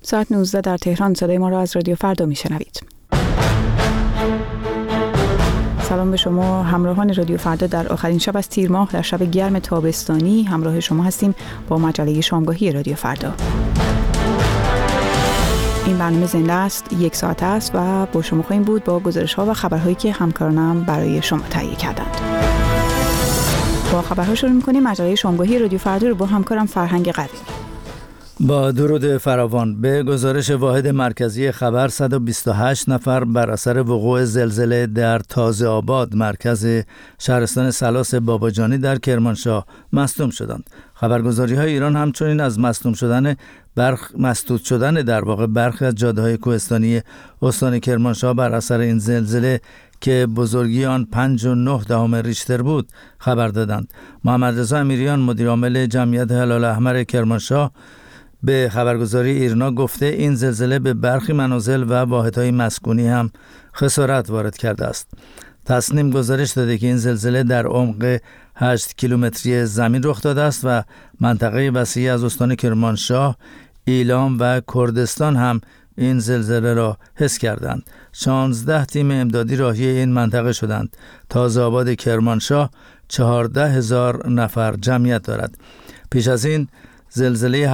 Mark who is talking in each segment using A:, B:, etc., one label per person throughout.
A: ساعت 19 در تهران. صدای ما را از رادیو فردا میشنوید. سلام به شما همراهان رادیو فردا. در آخرین شب از تیر ماه در شب گرم تابستانی همراه شما هستیم با مجله شامگاهی رادیو فردا. این برنامه زنده است، 1 ساعت است و با شما خواهیم بود با گزارش‌ها و خبرهایی که همکارانم برای شما تهیه کردند. با خبرها شروع می‌کنیم. مجله شامگاهی رادیو فردا رو با همکارم فرهنگ قوی.
B: با درود فراوان. به گزارش واحد مرکزی خبر 128 نفر بر اثر وقوع زلزله در تازه آباد مرکز شهرستان سلاس باباجانی در کرمانشاه مصدوم شدند. خبرگزاری‌های ایران همچنین از مسدود شدن در واقع برخی از جاده‌های کوهستانی استان کرمانشاه بر اثر این زلزله که بزرگی آن 5.9 ریشتر بود خبر دادند. محمد رضا امیریان مدیر عامل جمعیت هلال احمر کرمانشاه به خبرگزاری ایرنا گفته این زلزله به برخی منازل و واحدهای مسکونی هم خسارت وارد کرده است. تصنیم گزارش داده که این زلزله در عمق 8 کیلومتری زمین رخ داده است و منطقه وسیعی از استان کرمانشاه، ایلام و کردستان هم این زلزله را حس کردند. 16 تیم امدادی راهی این منطقه شدند. تازه آباد کرمانشاه 14,000 نفر جمعیت دارد. پیش از این زلزله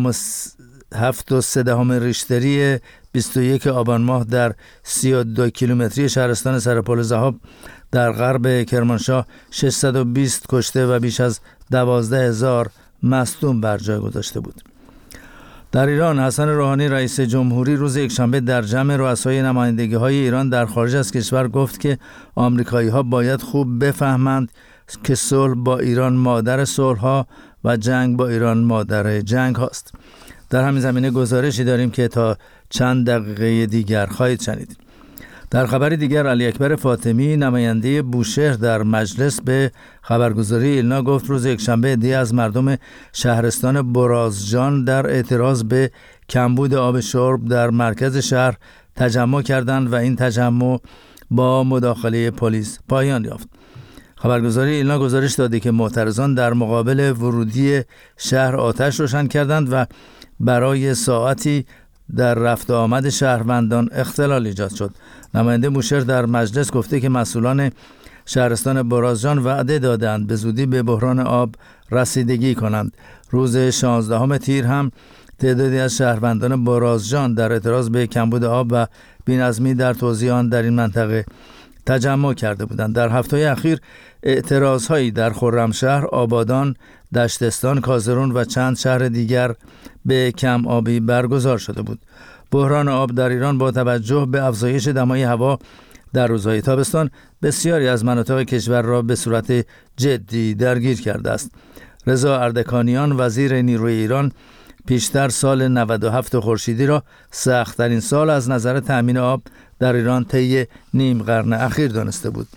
B: 7.3 ریشتری 21 آبان ماه در 32 کیلومتری شهرستان سرپل ذهاب در غرب کرمانشاه 620 کشته و بیش از 12,000 مصدوم بر جای گذاشته بود. در ایران حسن روحانی رئیس جمهوری روز یکشنبه در جمع رؤسای نمایندگی‌های ایران در خارج از کشور گفت که آمریکایی‌ها باید خوب بفهمند که صلح با ایران مادر صلح‌ها و جنگ با ایران مادر جنگ هاست. در همین زمینه گزارشی داریم که تا چند دقیقه دیگر خواهید شنید. در خبر دیگر علی اکبر فاطمی نماینده بوشهر در مجلس به خبرگزاری ایلنا گفت روز یکشنبه عده‌ای از مردم شهرستان برازجان در اعتراض به کمبود آب شرب در مرکز شهر تجمع کردند و این تجمع با مداخله پلیس پایان یافت. خبرگزاری ایلنا گزارش داده که معترضان در مقابل ورودی شهر آتش روشن کردند و برای ساعتی در رفت و آمد شهروندان اختلال ایجاد شد. نماینده بوشهر در مجلس گفته که مسئولان شهرستان برازجان وعده دادند به زودی به بحران آب رسیدگی کنند. روز 16 تیر هم تعدادی از شهروندان برازجان در اعتراض به کمبود آب و بی‌نظمی در توزیع آن در این منطقه تجمع کرده بودند. در هفته اخیر اعتراضهایی در خرمشهر، آبادان، دشتستان، کازرون و چند شهر دیگر به کم آبی برگزار شده بود. بحران آب در ایران با توجه به افزایش دمای هوا در روزهای تابستان بسیاری از مناطق کشور را به صورت جدی درگیر کرده است. رضا اردکانیان وزیر نیروی ایران پیشتر سال 97 خورشیدی را سخت‌ترین سال از نظر تأمین آب در ایران طی نیم قرن اخیر دانسته بود.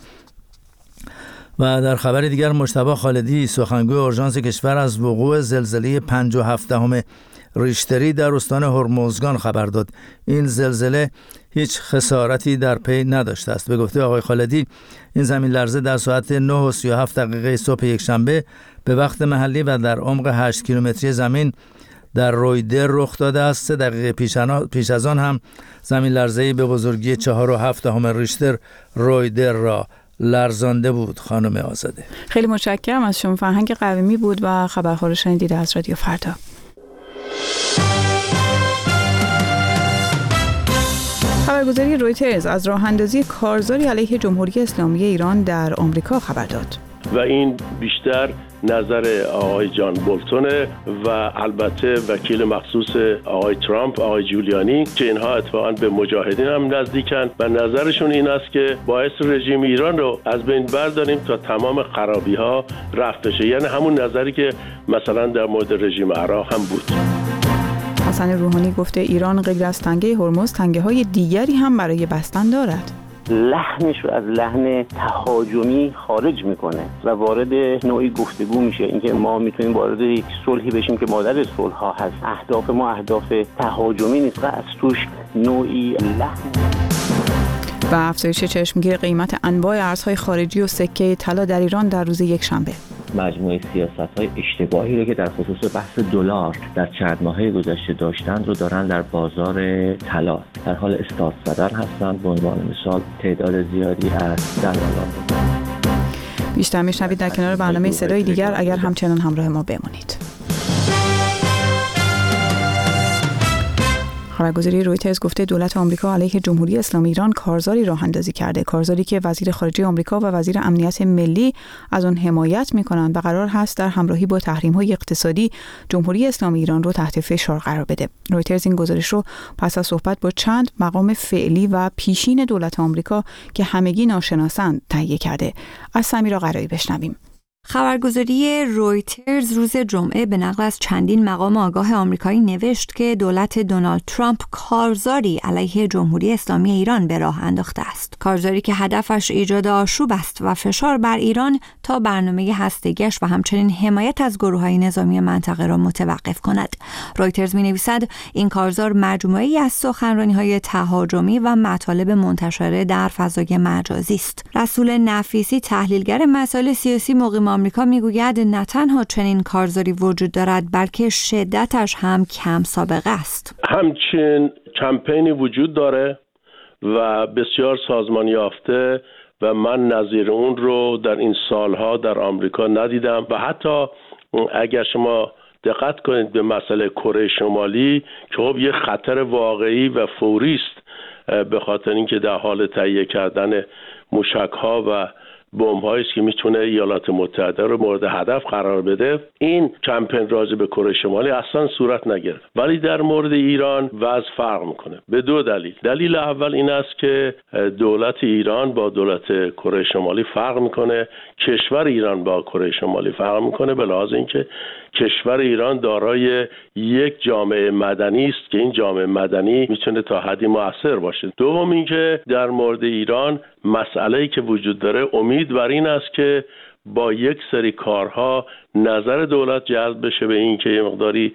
B: و در خبر دیگر مجتبی خالدی سخنگوی اورژانس کشور از وقوع زلزله 5.7 ریشتری در استان هرمزگان خبر داد. این زلزله هیچ خسارتی در پی نداشته است. به گفته آقای خالدی این زمین لرزه در ساعت 9:37 صبح یکشنبه به وقت محلی و در عمق 8 کیلومتری زمین در رویدر رخ داده است. 3 دقیقه پیش از آن هم زمین لرزه‌ای به بزرگی 4.7 ریشتر رویدر را لرزانده بود. خانم آزاده،
A: خیلی متشکرم از شما. فرهنگ قویمی بود و خبرها رو شنیدید از رادیو فردا. خبرگزاری رویترز از راه اندازی کارزاری علیه جمهوری اسلامی ایران در آمریکا خبر داد.
C: و این بیشتر نظر آقای جان بولتون و البته وکیل مخصوص آقای ترامپ، آقای جولیانی، که اینها اتفاقا به مجاهدین هم نزدیکن و نظرشون این است که باعث رژیم ایران رو از بین برداریم تا تمام خرابی ها رفع بشه. یعنی همون نظری که مثلا در مورد رژیم عراق هم بود.
A: حسن روحانی گفته ایران غیر از تنگه هرمز تنگه‌های دیگری هم برای بستن دارد.
D: لحنش رو از لحن تهاجمی خارج میکنه و وارد نوعی گفتگو میشه، اینکه ما میتونیم وارد یک صلحی بشیم که مادر صلح ها هست. اهداف ما اهداف تهاجمی نیست، از توش نوعی لحن
A: و افزایش چشمگیر قیمت انواع ارزهای خارجی و سکه طلا در ایران در روز یکشنبه.
D: مجموعه سیاست‌های اشتباهی رو که در خصوص بحث دلار در چند ماهه گذشته داشتن رو دارن در بازار طلا در حال استارت زدن هستند. به عنوان مثال تعداد زیادی از دلالان.
A: بیشتر میشنوید در کنار برنامه صدای دیگر اگر همچنان همراه ما بمانید. خبرگزاری رویترز گفته دولت آمریکا علیه جمهوری اسلامی ایران کارزاری راه اندازی کرده، کارزاری که وزیر خارجه آمریکا و وزیر امنیت ملی از آن حمایت می‌کنند و قرار هست در همراهی با تحریم‌های اقتصادی جمهوری اسلامی ایران رو تحت فشار قرار بده. رویترز این گزارش رو پس از صحبت با چند مقام فعلی و پیشین دولت آمریکا که همگی ناشناسند تهیه کرده. از سمیرا قرایی بشنویم.
E: خبرگزاری رویترز روز جمعه به نقل از چندین مقام آگاه آمریکایی نوشت که دولت دونالد ترامپ کارزاری علیه جمهوری اسلامی ایران به راه انداخته است. کارزاری که هدفش ایجاد آشوب است و فشار بر ایران تا برنامه هسته‌ایش و همچنین حمایت از گروه‌های نظامی منطقه را متوقف کند. رویترز می‌نویسد این کارزار مجموعه‌ای از سخنرانی‌های تهاجمی و مطالب منتشره در فضای مجازی است. رسول نفیسی تحلیلگر مسائل سیاسی مقیم آمریکا میگوید نه تنها چنین کارزاری وجود دارد بلکه شدتش هم کم سابقه است.
C: همچنین کمپینی وجود داره و بسیار سازمان یافته و من نظیر اون رو در این سالها در آمریکا ندیدم و حتی اگر شما دقت کنید به مسئله کره شمالی که خب یه خطر واقعی و فوری است به خاطر اینکه در حال تهیه کردن موشک‌ها و بمب‌هایی است که میتونه ایالات متحده رو مورد هدف قرار بده، این کمپین راجع به کره شمالی اصلا صورت نگرفت. ولی در مورد ایران وضع فرق میکنه به دو دلیل. دلیل اول این است که دولت ایران با دولت کره شمالی فرق میکنه، کشور ایران با کره شمالی فرق میکنه به لحاظ اینکه کشور ایران دارای یک جامعه مدنی است که این جامعه مدنی میتونه تا حدی مؤثر باشه. دوم اینکه در مورد ایران مسئله‌ای که وجود داره امید بر این است که با یک سری کارها نظر دولت جلب بشه به این که یه مقداری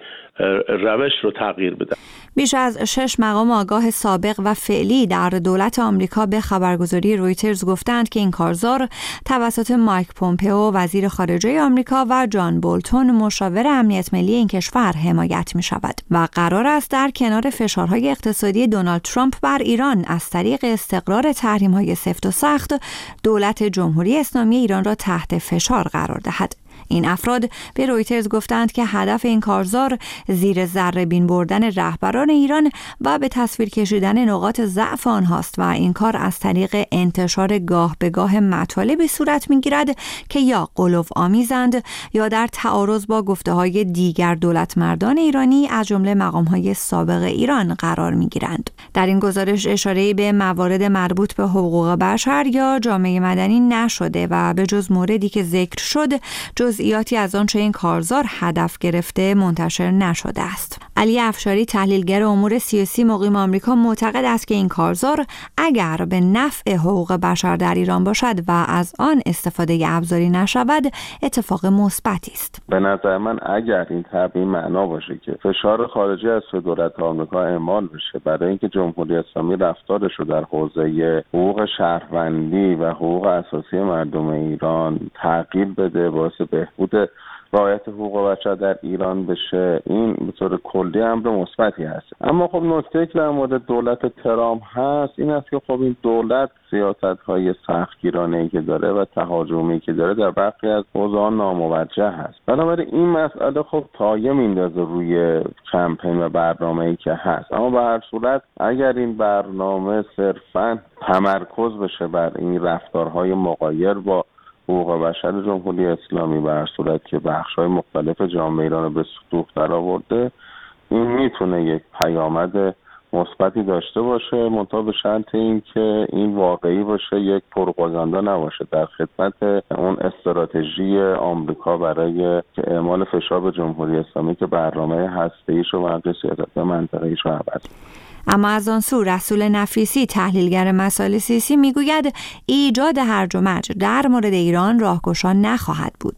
C: روش رو تغییر بده.
E: بیش از 6 مقام آگاه سابق و فعلی در دولت آمریکا به خبرگزاری رویترز گفتند که این کارزار توسط مایک پومپئو وزیر خارجه آمریکا و جان بولتون مشاور امنیت ملی این کشور حمایت می شود و قرار است در کنار فشارهای اقتصادی دونالد ترامپ بر ایران از طریق استقرار تحریم‌های سفت و سخت دولت جمهوری اسلامی ایران را تحت فشار قرار دهد. این افراد به رویترز گفتند که هدف این کارزار زیر ذره بین بردن رهبران ایران و به تصویر کشیدن نقاط ضعف آنهاست و این کار از طریق انتشار گاه به گاه مطالبی صورت می‌گیرد که یا غلوآمیزند یا در تعارض با گفته‌های دیگر دولتمردان ایرانی از جمله مقام‌های سابق ایران قرار می‌گیرند. در این گزارش اشاره‌ای به موارد مربوط به حقوق بشر یا جامعه مدنی نشده و به جز موردی که ذکر شد جزئیاتی از آنچه این کارزار هدف گرفته منتشر نشده است. علی افشاری تحلیلگر امور سیاسی مقیم آمریکا معتقد است که این کارزار اگر به نفع حقوق بشر در ایران باشد و از آن استفاده ابزاری نشود اتفاق مثبتی است.
F: به نظر من اگر این تعبیر معنا باشه که فشار خارجی از دولت آمریکا اعمال بشه برای اینکه جمهوری اسلامی رفتارش رو در حوزه حقوق شهروندی و حقوق اساسی مردم ایران تغییر بده باعث بهبود رعایت حقوق بشر در ایران بشه، این به طور کلی امر مثبتی هست. اما خب نکته که در مورد دولت ترامپ هست این است که خب این دولت سیاست‌های سختگیرانه‌ای که داره و تهاجمی که داره در برخی از حوزه‌ها ناموجه هست. بنابراین این مسئله خب پایه میندازه روی کمپین و برنامه‌ای که هست. اما به هر صورت اگر این برنامه صرفاً تمرکز بشه بر این رفتارهای مغایر با حقوق بشر جمهوری اسلامی به هر صورت که بخش‌های مختلف جامعه ایران رو به سطوح درآورده، این میتونه یک پیامد مثبتی داشته باشه، منتها به شرط اینکه این واقعی باشه، یک پروپاگاندا نباشه در خدمت اون استراتژی آمریکا برای اعمال فشار به جمهوری اسلامی که برنامه هسته‌ایش و برنامه سیاست منطقه‌ایش رو عوض.
E: اما از آن سو رسول نفیسی تحلیلگر مسائل سیاسی میگوید ایجاد هرج و مرج در مورد ایران راهگشا نخواهد بود.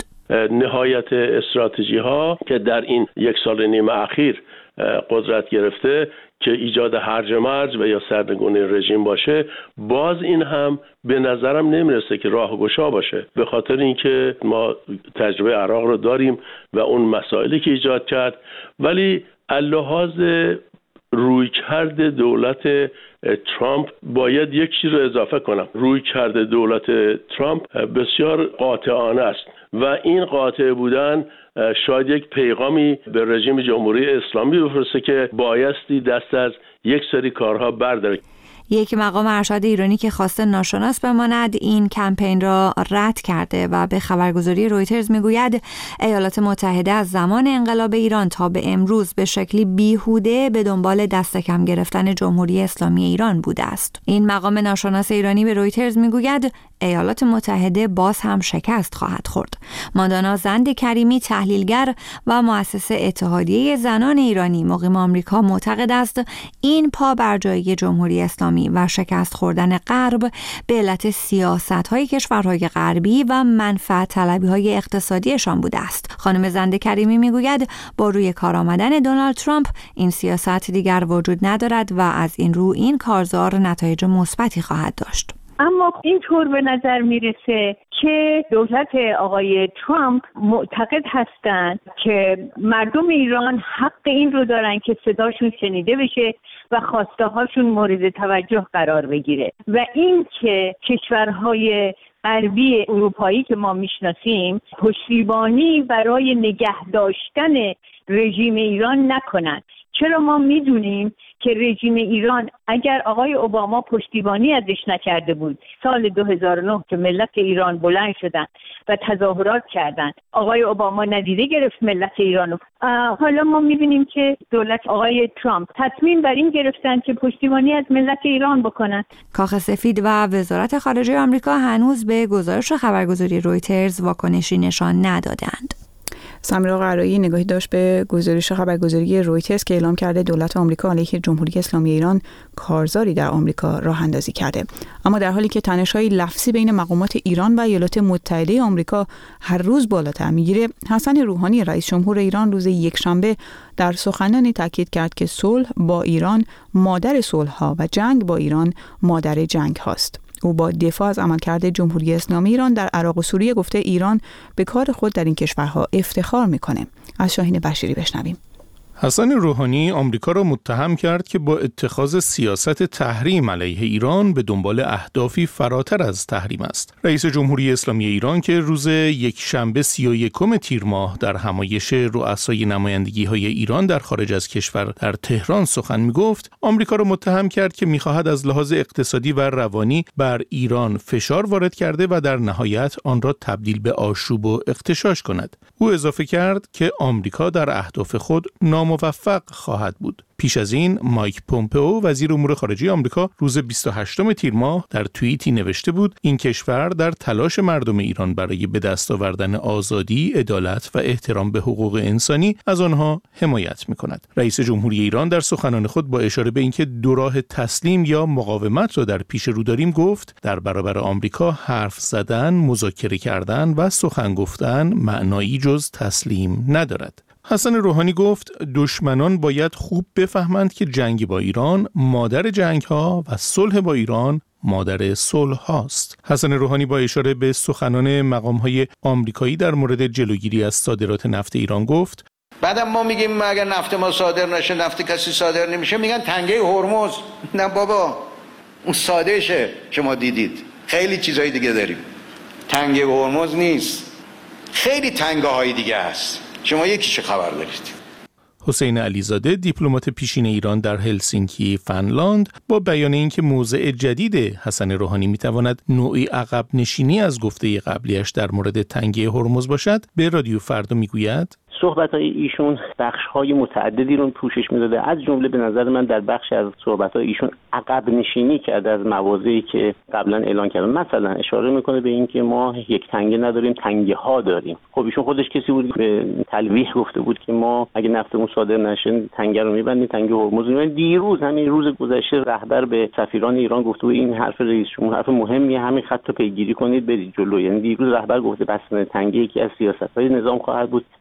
C: نهایت استراتژی ها که در این 1.5 سال اخیر قدرت گرفته که ایجاد هرج و مرج و یا سرنگونی رژیم باشه، باز این هم به نظرم نمیرسه که راهگشا باشه، به خاطر اینکه ما تجربه عراق رو داریم و اون مسائلی که ایجاد کرد. ولی اللحاظ رویکرد دولت ترامپ باید یک چیز رو اضافه کنم. رویکرد دولت ترامپ بسیار قاطعانه است و این قاطع بودن شاید یک پیغامی به رژیم جمهوری اسلامی بفرسته که بایستی دست از یک سری کارها برداره.
E: یک مقام ارشد ایرانی که خواسته ناشناس بماند این کمپین را رد کرده و به خبرگزاری رویترز میگوید ایالات متحده از زمان انقلاب ایران تا به امروز به شکلی بیهوده به دنبال دست کم گرفتن جمهوری اسلامی ایران بوده است. این مقام ناشناس ایرانی به رویترز میگوید ایالات متحده باز هم شکست خواهد خورد. ماندانا زند کریمی، تحلیلگر و مؤسس اتحادیه زنان ایرانی مقیم آمریکا، معتقد است این پا بر جایی جمهوری اسلامی و شکست خوردن غرب به علت سیاست‌های کشورهای غربی و منفعت طلبی‌های اقتصادیشان بوده است. خانم زند کریمی میگوید با روی کار آمدن دونالد ترامپ این سیاست دیگر وجود ندارد و از این رو این کارزار نتایج مثبتی خواهد داشت.
G: اما اینطور به نظر میرسه که دولت آقای ترامپ معتقد هستند که مردم ایران حق این رو دارن که صداشون شنیده بشه و خواسته هاشون مورد توجه قرار بگیره و این که کشورهای غربی اروپایی که ما میشناسیم پشتیبانی برای نگه داشتن رژیم ایران نکنند. چرا ما میدونیم که رژیم ایران اگر آقای اوباما پشتیبانی ازش نکرده بود، سال 2009 که ملت ایران بلند شدن و تظاهرات کردند، آقای اوباما ندیده گرفت ملت ایرانو. حالا ما میبینیم که دولت آقای ترامپ تصمیم بر این گرفتن که پشتیبانی از ملت ایران بکنند.
E: کاخ سفید و وزارت خارجه آمریکا هنوز به گزارش خبرگزاری رویترز واکنشی نشان ندادند.
A: سمیرا قرایی نگاهی داشت به گزارش خبرگزاری رویترز که اعلام کرده دولت آمریکا علیه جمهوری اسلامی ایران کارزاری در آمریکا راه اندازی کرده. اما در حالی که تنش‌های لفظی بین مقامات ایران و ایالات متحده آمریکا هر روز بالاتر میگیره، حسن روحانی رئیس جمهور ایران روز یکشنبه در سخنرانی تاکید کرد که صلح با ایران مادر صلح‌ها و جنگ با ایران مادر جنگ هاست. او با دفاع از عملکرد جمهوری اسلامی ایران در عراق و سوریه گفته ایران به کار خود در این کشورها افتخار میکنه. از شاهین بشیری بشنویم.
H: حسن روحانی آمریکا را متهم کرد که با اتخاذ سیاست تحریم علیه ایران به دنبال اهدافی فراتر از تحریم است. رئیس جمهوری اسلامی ایران که روز یکشنبه 31 تیر ماه در همایش رؤسای نمایندگی‌های ایران در خارج از کشور در تهران سخن می‌گفت، آمریکا را متهم کرد که می‌خواهد از لحاظ اقتصادی و روانی بر ایران فشار وارد کرده و در نهایت آن را تبدیل به آشوب و اغتشاش کند. او اضافه کرد که آمریکا در اهداف خود موفق خواهد بود. پیش از این مایک پومپئو وزیر امور خارجه آمریکا روز 28 تیر ماه در توییتی نوشته بود این کشور در تلاش مردم ایران برای به دست آوردن آزادی، عدالت و احترام به حقوق انسانی از آنها حمایت می‌کند. رئیس جمهوری ایران در سخنان خود با اشاره به اینکه دو راه تسلیم یا مقاومت را در پیش رو داریم گفت در برابر آمریکا حرف زدن، مذاکره کردن و سخن گفتن معنایی جز تسلیم ندارد. حسن روحانی گفت دشمنان باید خوب بفهمند که جنگ با ایران مادر جنگ ها و صلح با ایران مادر صلح هاست. حسن روحانی با اشاره به سخنان مقام های آمریکایی در مورد جلوگیری از صادرات نفت ایران گفت
I: بعدم ما میگیم اگر نفت ما صادر نشه، نفت کسی صادر نمیشه، میگن تنگه هرمز. نه بابا، اون ساده شه که ما دیدید، خیلی چیزهای دیگه داریم. تنگه هرمز نیست، خیلی تنگه های دیگه هست. شما یکیش خبر دارید.
H: حسین علیزاده دیپلمات پیشین ایران در هلسینکی فنلاند با بیان اینکه موضع جدید حسن روحانی میتواند نوعی عقب نشینی از گفته قبلیش در مورد تنگه هرمز باشد به رادیو فردا میگوید
D: صحبت‌های ایشون بخش‌های متعددی رو پوشش می‌داده. از جمله به نظر من در بخش از صحبت‌های ایشون عقب نشینی کرده از مواضعی که قبلا اعلان کردن. مثلا اشاره می‌کنه به اینکه ما یک تنگه نداریم، تنگه‌ها داریم. خب ایشون خودش کسی بود به تلویح گفته بود که ما اگه نفتمون صادر نشه تنگه رو می‌بندیم، تنگه هرمز رو می‌بندیم. دیروز همین روز گذشته رهبر به سفیران ایران گفته بود این حرف رئیس جمهور حرف مهمیه، همین خط رو پیگیری کنید برید جلو. یعنی دیروز رهبر گفته بستن تنگه یکی از سیاست‌های نظام خواهد بود. امروز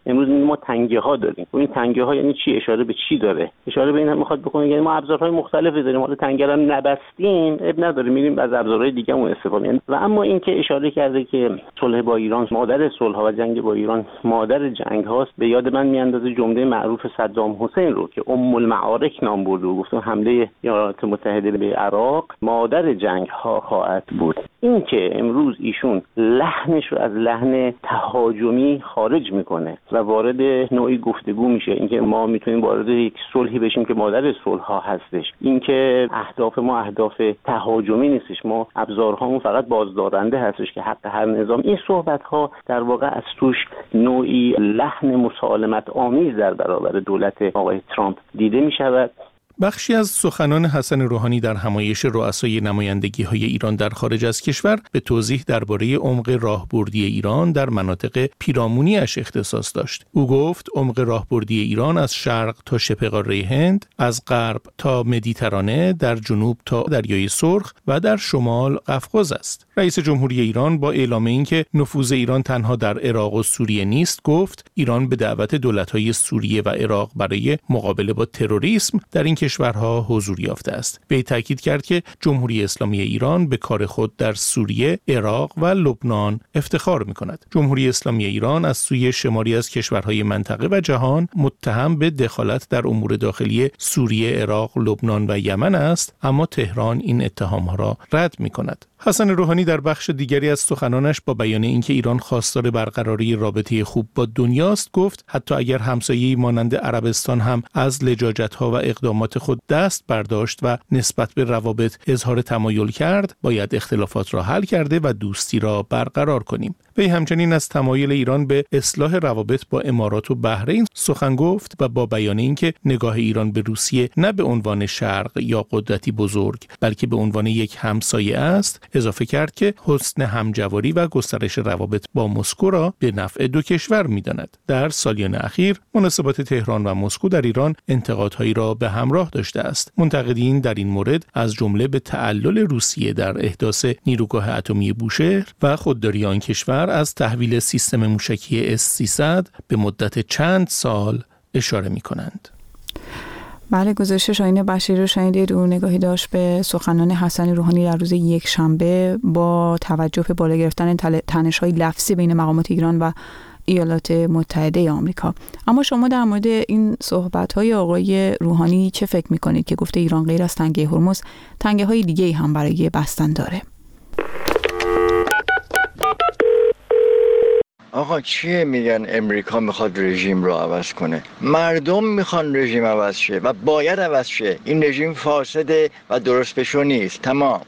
D: ما تنگه ها داریم. این تنگه ها یعنی چی؟ اشاره به چی داره؟ اشاره به این هم میخواد بکنه یعنی ما ابزارهای مختلفی داریم، حالا تنگه رو نبستیم اب نداره، میریم از ابزارهای دیگه‌مون استفاده کنیم. و اما اینکه اشاره کرده که صلح با ایران مادر صلح و جنگ با ایران مادر جنگ هاست، به یاد من میاندازه جمله معروف صدام حسین رو که ام المعارک نام برده و گفته حمله ایالات متحده به عراق مادر جنگ ها خواهد بود. این که امروز ایشون لحنش رو از لحن تهاجمی خارج میکنه و وارد نوعی گفتگو میشه، اینکه ما میتونیم وارد یک صلحی بشیم که مادر صلح ها هستش، اینکه اهداف ما اهداف تهاجمی نیستش، ما ابزارهامون فقط بازدارنده هستش که حق هر نظام. این صحبت ها در واقع از توش نوعی لحن مسالمت آمیز در برابر دولت آقای ترامپ دیده میشود.
H: بخشی از سخنان حسن روحانی در همایش رؤسای نمایندگی‌های ایران در خارج از کشور به توضیح درباره عمق راهبردی ایران در مناطق پیرامونی‌اش اختصاص داشت. او گفت عمق راهبردی ایران از شرق تا شبه قاره هند، از غرب تا مدیترانه، در جنوب تا دریای سرخ و در شمال قفقاز است. رئیس جمهوری ایران با اعلام اینکه نفوذ ایران تنها در عراق و سوریه نیست، گفت ایران به دعوت دولت‌های سوریه و عراق برای مقابله با تروریسم در این کشورها حضور یافته است. به تاکید کرد که جمهوری اسلامی ایران به کار خود در سوریه، عراق و لبنان افتخار می‌کند. جمهوری اسلامی ایران از سوی شماری از کشورهای منطقه و جهان متهم به دخالت در امور داخلی سوریه، عراق، لبنان و یمن است، اما تهران این اتهام‌ها را رد می‌کند. حسن روحانی در بخش دیگری از سخنانش با بیان اینکه ایران خواستار برقراری رابطه خوب با دنیاست، گفت حتی اگر همسایه‌ای مانند عربستان هم از لجاجت‌ها و اقدامات خود دست برداشت و نسبت به روابط اظهار تمایل کرد، باید اختلافات را حل کرده و دوستی را برقرار کنیم. وی همچنین از تمایل ایران به اصلاح روابط با امارات و بحرین سخن گفت و با بیان اینکه نگاه ایران به روسیه نه به عنوان شرق یا قدرتی بزرگ بلکه به عنوان یک همسایه است، اضافه کرد که حسن همجواری و گسترش روابط با مسکو را به نفع دو کشور می‌داند. در سالیان اخیر مناسبات تهران و مسکو در ایران انتقادهایی را به همراه داشته است. منتقدین در این مورد از جمله به تعلل روسیه در احداث نیروگاه اتمی بوشهر و خودداری آن کشور از تحویل سیستم موشکی S-300 به مدت چند سال اشاره می‌کنند.
A: بله، گزارش شاهین بشیر رو شنیدید. او نگاهی داشت به سخنان حسن روحانی در روز یکشنبه با توجه به بالا گرفتن تنش‌های لفظی بین مقامات ایران و ایالات متحده آمریکا. اما شما در مورد این صحبت‌های آقای روحانی چه فکر می‌کنید که گفته ایران غیر از تنگه هرمز تنگه‌های دیگه‌ای هم برای بستن داره؟
J: آقا چیه میگن امریکا میخواد رژیم رو عوض کنه؟ مردم میخوان رژیم عوض شه و باید عوض شه. این رژیم فاسده و درست بشو نیست. تمام.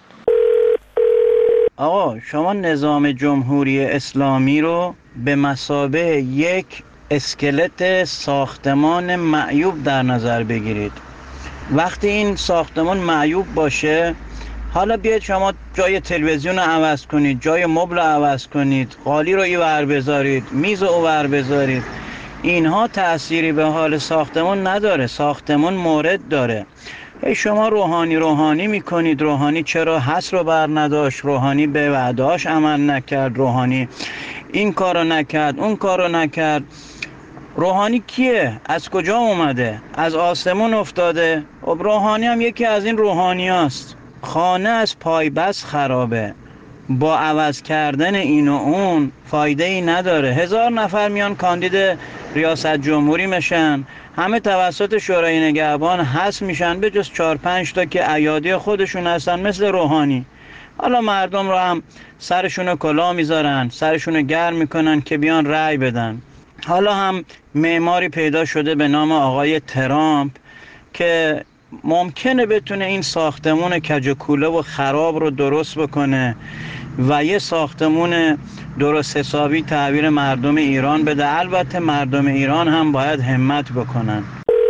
K: آقا شما نظام جمهوری اسلامی رو به مثابه یک اسکلت ساختمان معیوب در نظر بگیرید. وقتی این ساختمان معیوب باشه، حالا بیاید شما جای تلویزیون رو عوض کنید، جای مبل رو عوض کنید، قالی رو اینور بذارید، میز رو اونور بذارید، اینها تأثیری به حال ساختمان نداره. ساختمان مورد داره. شما روحانی میکنید. روحانی چرا هست رو بر نداشت، روحانی به وعده‌اش عمل نکرد، روحانی این کارو نکرد، اون کارو نکرد. روحانی کیه؟ از کجا اومده؟ از آسمون افتاده؟ روحانی هم یکی از این روحانی هست. خانه از پای بس خرابه. با عوض کردن این و اون فایده ای نداره. 1000 نفر میان کاندید ریاست جمهوری میشن، همه توسط شورای نگهبان حذف میشن به جز 4-5 تا که ایادی خودشون هستن مثل روحانی. حالا مردم رو هم سرشون کلاه میذارن، سرشون گرم میکنن که بیان رأی بدن. حالا هم معماری پیدا شده به نام آقای ترامپ که ممکنه بتونه این ساختمون کج و کوله و خراب رو درست بکنه و یه ساختمون درست حسابی تحویل مردم ایران بده. البته مردم ایران هم باید همت بکنن.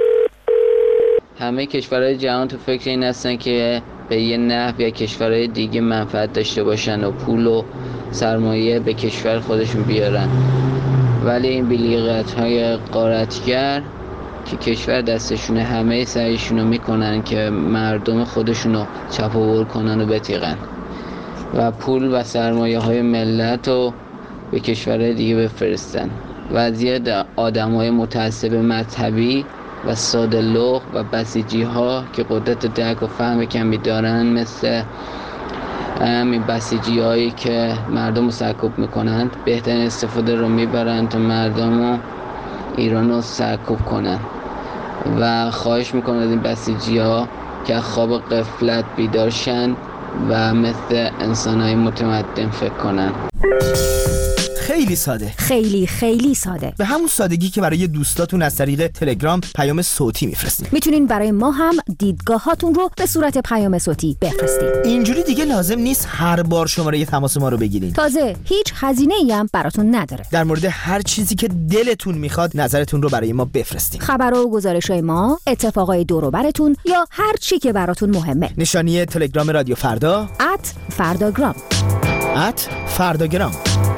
L: همه کشورهای جهان تو فکر این هستن که به یه نحو یا کشورهای دیگه منفعت داشته باشن و پول و سرمایه به کشور خودشون بیارن، ولی این بلیغت‌های غارتگر که کشور دستشونه همه سعیشونو میکنن که مردم خودشونو چپاول کنن و بتیغن و پول و سرمایه های ملت رو به کشورهای دیگه بفرستن. وضعیت آدم‌های متعصب مذهبی و ساده‌لوح و بسیجی‌ها که قدرت درک و فهم کمی دارن، مثل این بسیجی‌هایی که مردم رو سرکوب میکنند، بهترین استفاده رو میبرند تا مردم رو ایران رو سرکوب کنند و خواهش میکنم از این بسیجی‌ها که خواب غفلت بیدار شن و مثل انسان‌های متمدن فکر کنن.
M: خیلی ساده،
N: خیلی ساده،
M: به همون سادگی که برای دوستاتون از طریق تلگرام پیام صوتی میفرستید.
N: میتونین برای ما هم دیدگاهاتون رو به صورت پیام صوتی بفرستید.
M: اینجوری دیگه لازم نیست هر بار شماره تماس ما رو بگیرین.
N: تازه هیچ هزینه‌ای هم براتون نداره.
M: در مورد هر چیزی که دلتون میخواد نظرتون رو برای ما بفرستید.
N: خبرها و گزارش‌های ما، اتفاقای دور و براتون یا هر چی که براتون مهمه.
M: نشانی تلگرام رادیو فردا
N: @فرداگرام.
M: @فرداگرام.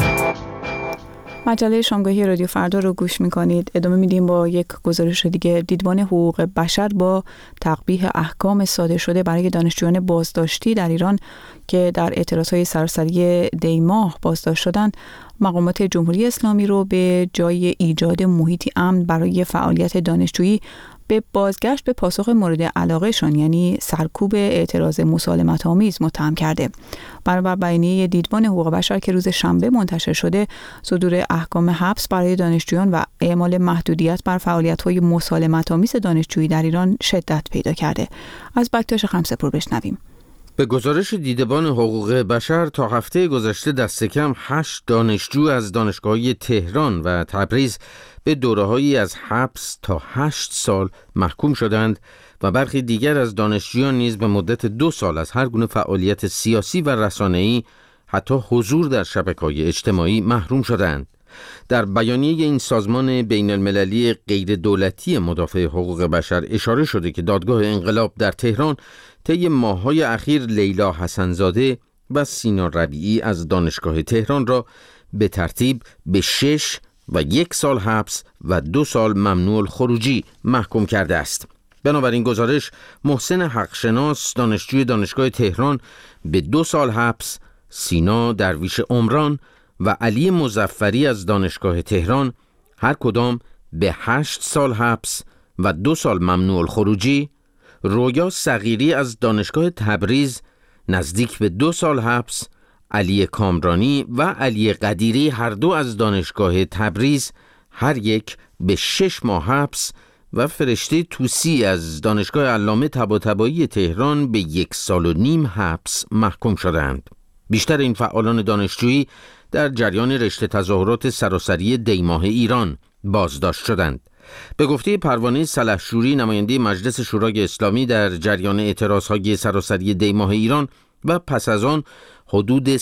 A: مجله شامگاهی رادیو فردا رو گوش میکنید. ادامه میدیم با یک گزارش دیگه. دیدبان حقوق بشر با تقبیح احکام صادر شده برای دانشجویان بازداشتی در ایران که در اعتراضهای سراسری دی ماه بازداشت شدند، مقامات جمهوری اسلامی رو به جای ایجاد محیطی امن برای فعالیت دانشجویی به بازگشت به پاسخ مورد علاقهشان، یعنی سرکوب اعتراض مسالمت‌آمیز، متهم کرده. بنابر بیانیه دیدبان حقوق بشر که روز شنبه منتشر شده، صدور احکام حبس برای دانشجویان و اعمال محدودیت بر فعالیت‌های مسالمت‌آمیز دانشجویی در ایران شدت پیدا کرده. از بکتاش خمسه‌پور بشنویم.
O: به گزارش دیدبان حقوق بشر تا هفته گذشته دست کم 8 دانشجو از دانشگاه‌های تهران و تبریز به دوره‌هایی از حبس تا 8 سال محکوم شدند و برخی دیگر از دانشجویان نیز به مدت 2 سال از هر گونه فعالیت سیاسی و رسانه‌ای، حتی حضور در شبکه‌های اجتماعی، محروم شدند. در بیانیه این سازمان بین المللی غیر دولتی مدافع حقوق بشر اشاره شده که دادگاه انقلاب در تهران طی ماه‌های اخیر لیلا حسن‌زاده و سینا ربیعی از دانشگاه تهران را به ترتیب به 6 و 1 سال حبس و 2 سال ممنوع الخروجی محکوم کرده است. بنابراین گزارش محسن حقشناس دانشجوی دانشگاه تهران به 2 سال حبس، سینا درویش عمران و علی مظفری از دانشگاه تهران هر کدام به 8 سال حبس و 2 سال ممنوع الخروجی، رویا صغیری از دانشگاه تبریز نزدیک به 2 سال حبس، علی کامرانی و علی قدیری هر دو از دانشگاه تبریز هر یک به 6 ماه حبس و فرشته توسی از دانشگاه علامه طباطبایی تهران به 1 سال و نیم حبس محکوم شدند. بیشتر این فعالان دانشجویی در جریان رشته تظاهرات سراسری دی ماه ایران بازداشت شدند. به گفته پروانه سلحشوری، نماینده مجلس شورای اسلامی در جریان اعتراضهای سراسری دی ماه ایران و پس از آن حدود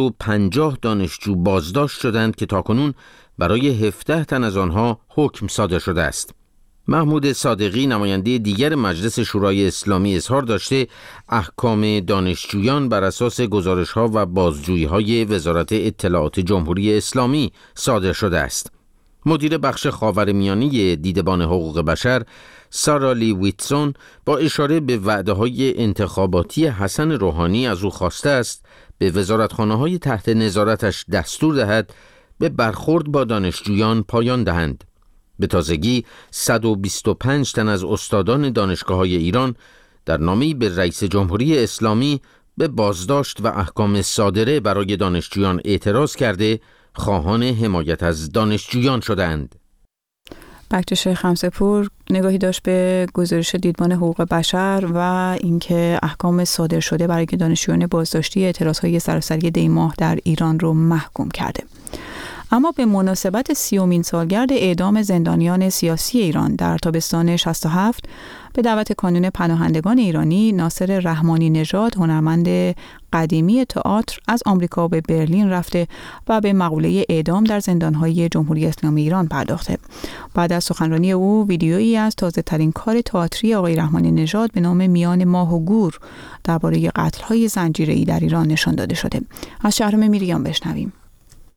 O: 150 دانشجو بازداشت شدند که تاکنون برای 17 تن از آنها حکم صادر شده است. محمود صادقی، نماینده دیگر مجلس شورای اسلامی، اظهار داشته احکام دانشجویان بر اساس گزارش‌ها و بازجویی‌های وزارت اطلاعات جمهوری اسلامی صادر شده است. مدیر بخش خاورمیانه دیدبان حقوق بشر سارا لی ویتسون با اشاره به وعده‌های انتخاباتی حسن روحانی از او خواسته است به وزارتخانه‌های تحت نظارتش دستور دهد به برخورد با دانشجویان پایان دهند. به تازگی 125 تن از استادان دانشگاه‌های ایران در نامه‌ای به رئیس جمهوری اسلامی به بازداشت و احکام صادره برای دانشجویان اعتراض کرده خواهان حمایت از دانشجویان شدند.
A: بکتش خمسه‌پور نگاهی داشت به گزارش دیدبان حقوق بشر و اینکه احکام صادر شده برای دانشجویان بازداشتی اعتراضهای سراسری دی ماه در ایران رو محکوم کرده. اما به مناسبت 30مین سالگرد اعدام زندانیان سیاسی ایران در تابستان 67 به دعوت کانون پناهندگان ایرانی، ناصر رحمانی نژاد، هنرمند قدیمی تئاتر، از آمریکا به برلین رفته و به مقوله اعدام در زندانهای جمهوری اسلامی ایران پرداخته. بعد از سخنرانی او، ویدیویی از تازه‌ترین کار تئاتری آقای رحمانی نژاد به نام میان ماه و گور درباره قتل‌های زنجیره‌ای در ایران نشان داده شده. از شهرام میریان بشنویم.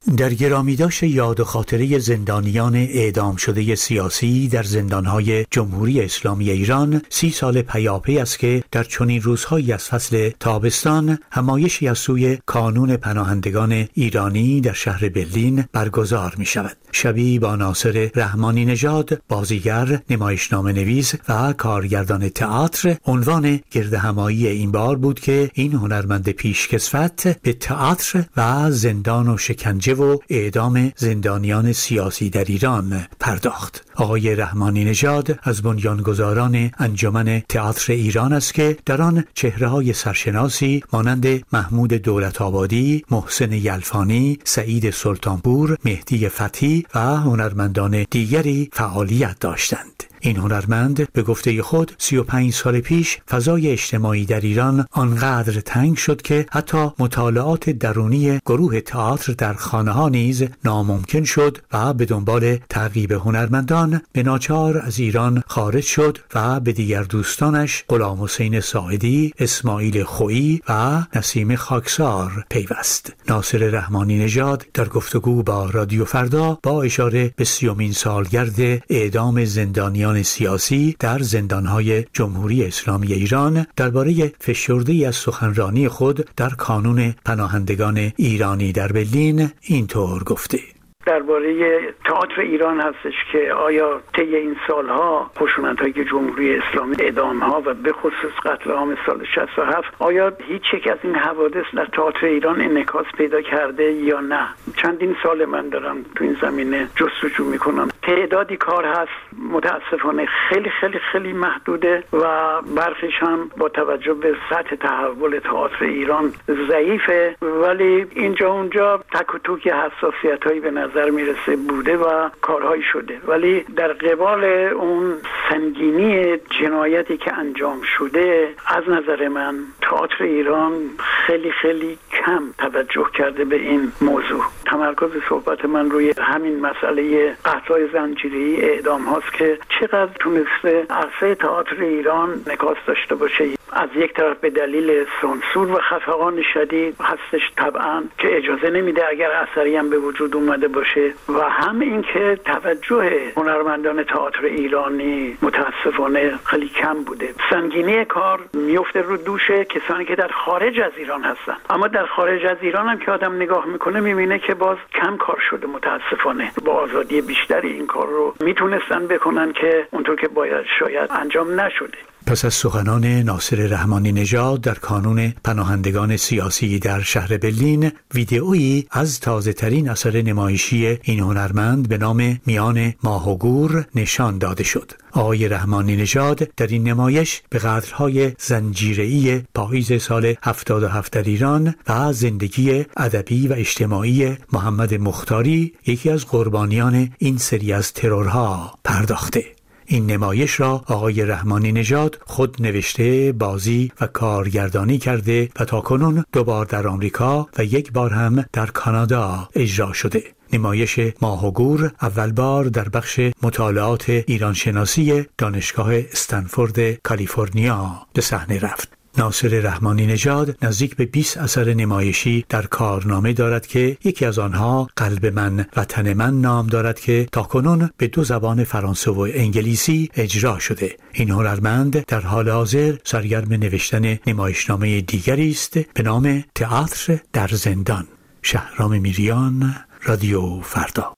P: در گرامیداشت یاد و خاطره زندانیان اعدام شده سیاسی در زندانهای جمهوری اسلامی ایران 30 سال پیاپی است که در چنین روزهایی از فصل تابستان همایشی از سوی کانون پناهندگان ایرانی در شهر برلین برگزار می شود. شبی با ناصر رحمانی نژاد، بازیگر، نمایشنامه نویس و کارگردان تئاتر، عنوان گردهمایی این بار بود که این هنرمند پیشکسوت به تئاتر و زندان و شکنجه و اعدام زندانیان سیاسی در ایران پرداخت. آقای رحمانی نژاد از بنیانگذاران انجمن تئاتر ایران است که در آن چهره‌های سرشناسی مانند محمود دولت‌آبادی، محسن یلفانی، سعید سلطانپور، مهدی فتحی و هنرمندان دیگری فعالیت داشتند. این هنرمند به گفته خود 35 سال پیش فضای اجتماعی در ایران آنقدر تنگ شد که حتی مطالعات درونی گروه تئاتر در خانه‌ها نیز ناممکن شد و به دنبال تعقیب هنرمندان به ناچار از ایران خارج شد و به دیگر دوستانش غلام حسین ساعدی، اسماعیل خویی و نسیم خاکسار پیوست. ناصر رحمانی نژاد در گفتگو با رادیو فردا با اشاره به 30مین سالگرد اعدام زندانیان سیاسی در زندانهای جمهوری اسلامی ایران درباره فشرده‌ای از سخنرانی خود در کانون پناهندگان ایرانی در برلین اینطور گفته:
Q: درباره تئاتر ایران هستش که آیا طی این سالها خشونت‌های جمهوری اسلامی، اعدام‌ها و به خصوص قتل عام سال 67 آیا هیچ یک از این حوادث در تئاتر ایران انعکاس پیدا کرده یا نه؟ چندین سال من دارم تو این زمینه جستجو میکنم. تعدادی کار هست متاسفانه خیلی خیلی خیلی محدوده و برخیش هم با توجه به سطح تحول تئاتر ایران ضعیفه، ولی اینجا اونجا تک و توک حساسیت‌هایی به نظر میرسه بوده و کارهایی شده، ولی در قبال اون سنگینی جنایتی که انجام شده از نظر من تئاتر ایران خیلی خیلی کم توجه کرده به این موضوع. تمرکز صحبت من روی همین مسئله قتل‌های زنجیره‌ای، اعدام هاست که چقدر تونسته عرصه تئاتر ایران نکاس داشته باشه. از یک طرف به دلیل سانسور و خفقان شدید هستش طبعا که اجازه نمیده اگر اثری هم به وجود اومده باشه، و هم این که توجه هنرمندان تئاتر ایرانی متاسفانه خیلی کم بوده. سنگینی کار میفته رو دوش کسانی که در خارج از ایران هستن، اما در خارج از ایران هم که آدم نگاه میکنه میبینه که باز کم کار شده. متاسفانه با آزادی بیشتری این کار رو میتونستن بکنن که اونطور که باید شاید انجام نشده.
P: پس از سخنان ناصر رحمانی نژاد در کانون پناهندگان سیاسی در شهر برلین، ویدئویی از تازه ترین اثر نمایشی این هنرمند به نام میان ماه و گور نشان داده شد. آقای رحمانی نژاد در این نمایش به قتل‌های زنجیره‌ای پاییز سال 77 در ایران و زندگی ادبی و اجتماعی محمد مختاری، یکی از قربانیان این سری از ترورها، پرداخته. این نمایش را آقای رحمانی نژاد خود نوشته، بازی و کارگردانی کرده و تاکنون 2 بار در آمریکا و 1 بار هم در کانادا اجرا شده. نمایش ماه و گور اول بار در بخش مطالعات ایرانشناسی دانشگاه استنفورد کالیفرنیا به صحنه رفت. ناصر رحمانی نژاد نزدیک به 20 اثر نمایشی در کارنامه دارد که یکی از آنها قلب من وطن من نام دارد که تاکنون به 2 زبان فرانسه و انگلیسی اجرا شده. این هنرمند در حال حاضر سرگرم نوشتن نمایشنامه دیگری است به نام تئاتر در زندان. شهرام میریان، رادیو فردا.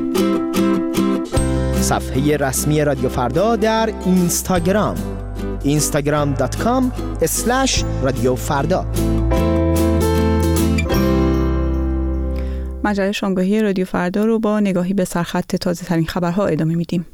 M: صفحه رسمی رادیو فردا در اینستاگرام instagram.com/رادیو فردا.
A: مجله شامگاهی رادیو فردا رو با نگاهی به سرخط تازه ترین خبرها ادامه میدیم.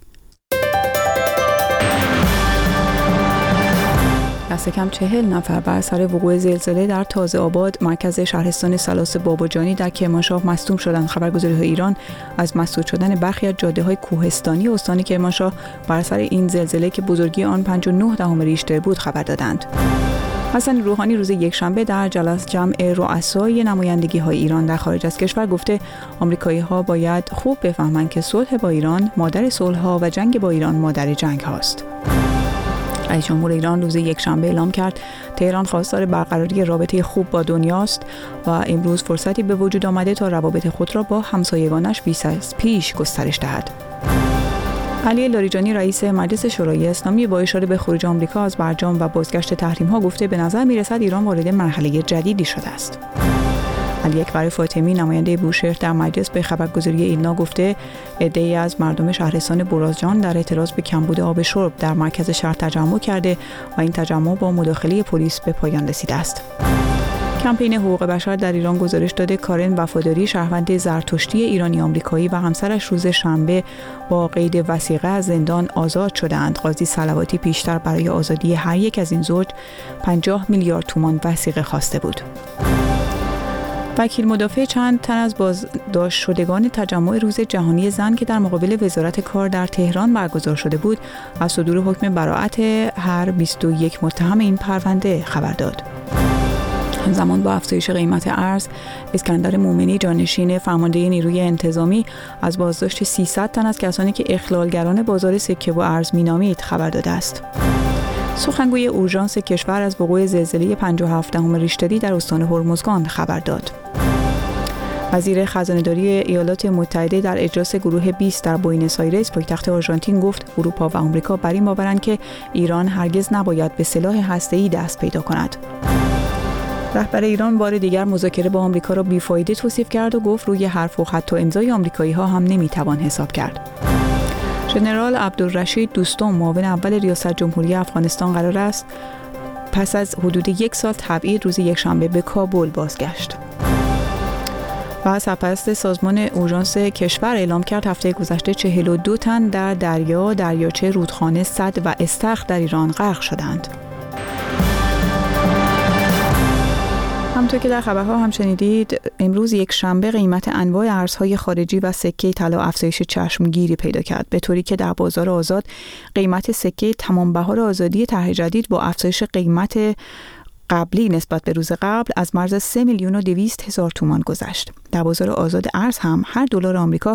A: دست کم 40 نفر بر سر وقوع زلزله در تازه آباد، مرکز شهرستان سلاس باباجانی در کرمانشاه مصدوم شدند. خبرگزاری‌های ایران از مسدود شدن برخی از جاده‌های کوهستانی استان کرمانشاه بر اثر این زلزله که بزرگی آن 5.9 ریشتر بود خبر دادند. حسن روحانی روز یکشنبه در جلسه جمع رؤسای نمایندگی‌های ایران در خارج از کشور گفته آمریکایی‌ها باید خوب بفهمند که صلح با ایران مادر صلح‌ها و جنگ با ایران مادر جنگ هاست. رئیس جمهور ایران روز یکشنبه اعلام کرد تهران خواستار برقراری رابطه خوب با دنیاست و امروز فرصتی به وجود آمده تا روابط خود را با همسایگانش بیش از پیش گسترش دهد. علی لاریجانی رئیس مجلس شورای اسلامی با اشاره به خروج آمریکا از برجام و بازگشت تحریم‌ها گفته به نظر می‌رسد ایران وارد مرحله جدیدی شده است. علی اکبر فاطمی نماینده بوشهر در مجلس به خبرگزاری ایلنا گفته عده‌ای از مردم شهرستان برازجان در اعتراض به کمبود آب شرب در مرکز شهر تجمع کرده و این تجمع با مداخله پلیس به پایان رسیده است. کمپین حقوق بشر در ایران گزارش داده کارن وفاداری شهروند زرتشتی ایرانی آمریکایی و همسرش روز شنبه با قید وثیقه از زندان آزاد شدند. قاضی صلواتی پیشتر برای آزادی هر یک از این زوج 50 میلیارد تومان وثیقه خواسته بود. وکیل مدافع چند تن از بازداشت شدگان تجمع روز جهانی زن که در مقابل وزارت کار در تهران برگزار شده بود از صدور حکم براءت هر 21 متهم این پرونده خبر داد. همزمان با افزایش قیمت ارز، اسکندر مومنی جانشین فرمانده نیروی انتظامی از بازداشت 300 تن از کسانی که اخلالگران بازار سکه و ارز مینامید خبر داده است. سخنگوی اورژانس کشور از وقوع زلزله 57 ریشتری در استان هرمزگان خبر داد. وزیر خزانه‌داری ایالات متحده در اجلاس گروه 20 در بوئنوس آیرس پایتخت آرژانتین گفت اروپا و آمریکا بر این باورند که ایران هرگز نباید به سلاح هسته‌ای دست پیدا کند. رهبر ایران بار دیگر مذاکره با آمریکا را بیفایده توصیف کرد و گفت روی حرف و خط و امضای آمریکایی‌ها هم نمی‌توان حساب کرد. ژنرال عبدالرشید دوستم معاون اول ریاست جمهوری افغانستان قرار است پس از حدود 1 سال تبعید روز یکشنبه به کابل بازگشت. و سرپرست سازمان اورژانس کشور اعلام کرد هفته گذشته 42 تن در دریا، دریاچه، رودخانه، سد و استخر در ایران غرق شدند. همونطور که در خبرها هم شنیدید امروز یکشنبه قیمت انواع ارزهای خارجی و سکه طلا افزایش چشمگیری پیدا کرد به طوری که در بازار آزاد قیمت سکه تمام بهار آزادی طرح جدید با افزایش قیمت قبلی نسبت به روز قبل از مرز 3,200,000 تومان گذشت. در بازار آزاد ارز هم هر دلار آمریکا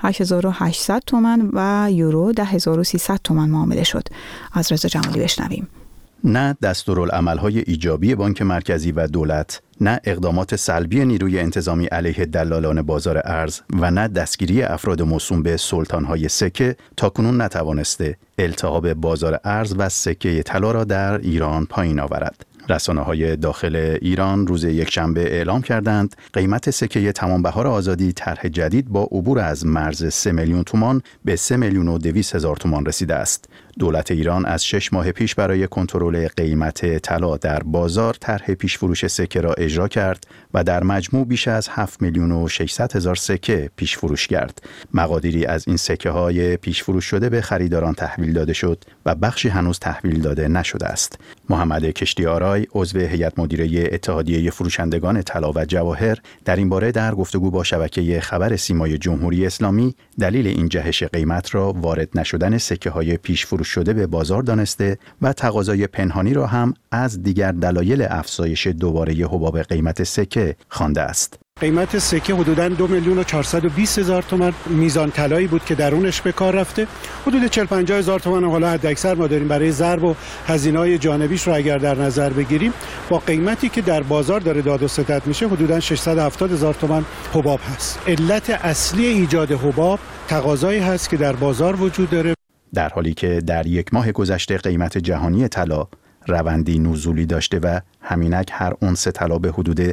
A: 8,800 تومان و یورو 10,300 تومان معامله شد. از رضا جمالی بشنویم.
R: نه دستورالعمل‌های ایجابی بانک مرکزی و دولت، نه اقدامات سلبی نیروی انتظامی علیه دلالان بازار ارز و نه دستگیری افراد موسوم به سلطان‌های سکه تاکنون نتوانسته التهاب بازار ارز و سکه طلا را در ایران پایین آورد. رسانه‌های داخل ایران روز یکشنبه اعلام کردند قیمت سکه تمام بهار آزادی طرح جدید با عبور از مرز 3 میلیون تومان به 3,200,000 تومان رسیده است. دولت ایران از 6 ماه پیش برای کنترل قیمت طلا در بازار طرح پیش فروش سکه را اجرا کرد و در مجموع بیش از 7,600,000 سکه پیش فروش کرد. مقادیری از این سکه های پیش فروش شده به خریداران تحویل داده شد و بخشی هنوز تحویل داده نشده است. محمد کشتی آرای عضو هیئت مدیره اتحادیه فروشندگان طلا و جواهر در این باره در گفتگو با شبکه خبر سیمای جمهوری اسلامی دلیل این جهش قیمت را وارد نشدن سکه های پیش فروش شده به بازار دانسته و تقاضای پنهانی را هم از دیگر دلایل افزایش دوباره حباب قیمت سکه خوانده است.
S: قیمت سکه حدوداً 2,420,000 تومان میزان طلایی بود که درونش به کار رفته. حدود 40-50,000 تومان حالا حداکثر ما داریم برای ضرب و هزینه‌های جانبیش رو اگر در نظر بگیریم با قیمتی که در بازار داره داد و ستد میشه حدوداً 670,000 تومان حباب هست. علت اصلی ایجاد حباب تقاضایی هست که در بازار وجود داره.
R: در حالی که در 1 ماه گذشته قیمت جهانی طلا روندی نزولی داشته و همینک هر اونس طلا به حدود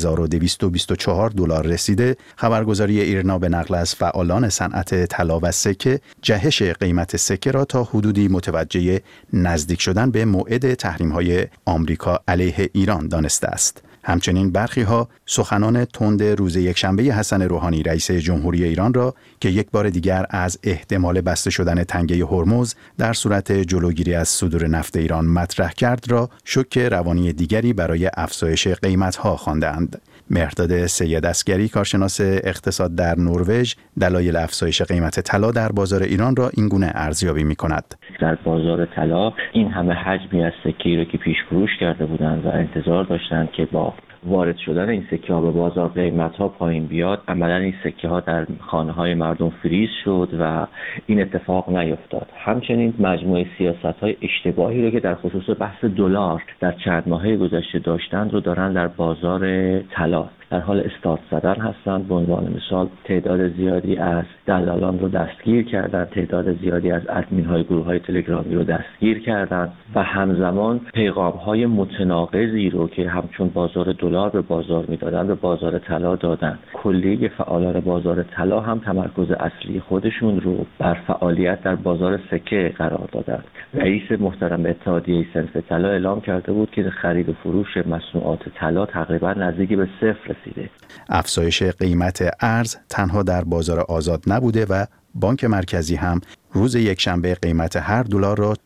R: 1224 دلار رسیده، خبرگزاری ایرنا به نقل از فعالان صنعت طلا و سکه جهش قیمت سکه را تا حدودی متوجه نزدیک شدن به موعد تحریم‌های آمریکا علیه ایران دانسته است. همچنین برخی ها سخنان تند روز یکشنبه حسن روحانی رئیس جمهوری ایران را که یک بار دیگر از احتمال بسته شدن تنگه هرمز در صورت جلوگیری از صدور نفت ایران مطرح کرد را شوک روانی دیگری برای افزایش قیمت‌ها خواندند. مهرداد سید اسگری کارشناس اقتصاد در نروژ دلایل افزایش قیمت طلا در بازار ایران را اینگونه ارزیابی می‌کند.
T: در بازار طلا این همه حجمی از سکه‌ای را که پیش فروش کرده بودند و انتظار داشتند که با وارد شدن این سکه ها به بازار قیمت ها پایین بیاد، عملا این سکه ها در خانه های مردم فریز شد و این اتفاق نیفتاد. همچنین مجموعه سیاست های اشتباهی رو که در خصوص بحث دلار در چند ماهه گذشته داشتند رو دارن در بازار طلا در حال استارت زدن هستند. به عنوان مثال تعداد زیادی از دلالان رو دستگیر کردند، تعداد زیادی از ادمین های گروه های تلگرامی رو دستگیر کردند و همزمان پیغام های متناقضی رو که همچون بازار دلار به بازار میدادن به بازار طلا دادن. کلیه فعالان بازار طلا هم تمرکز اصلی خودشون رو بر فعالیت در بازار سکه قرار دادند. رئیس محترم اتحادیه صنف طلا اعلام کرده بود که خرید و فروش مصنوعات طلا تقریبا نزدیک به صفر رسیده.
R: افزایش قیمت ارز تنها در بازار آزاد نبوده و بانک مرکزی هم روز یکشنبه قیمت هر دلار را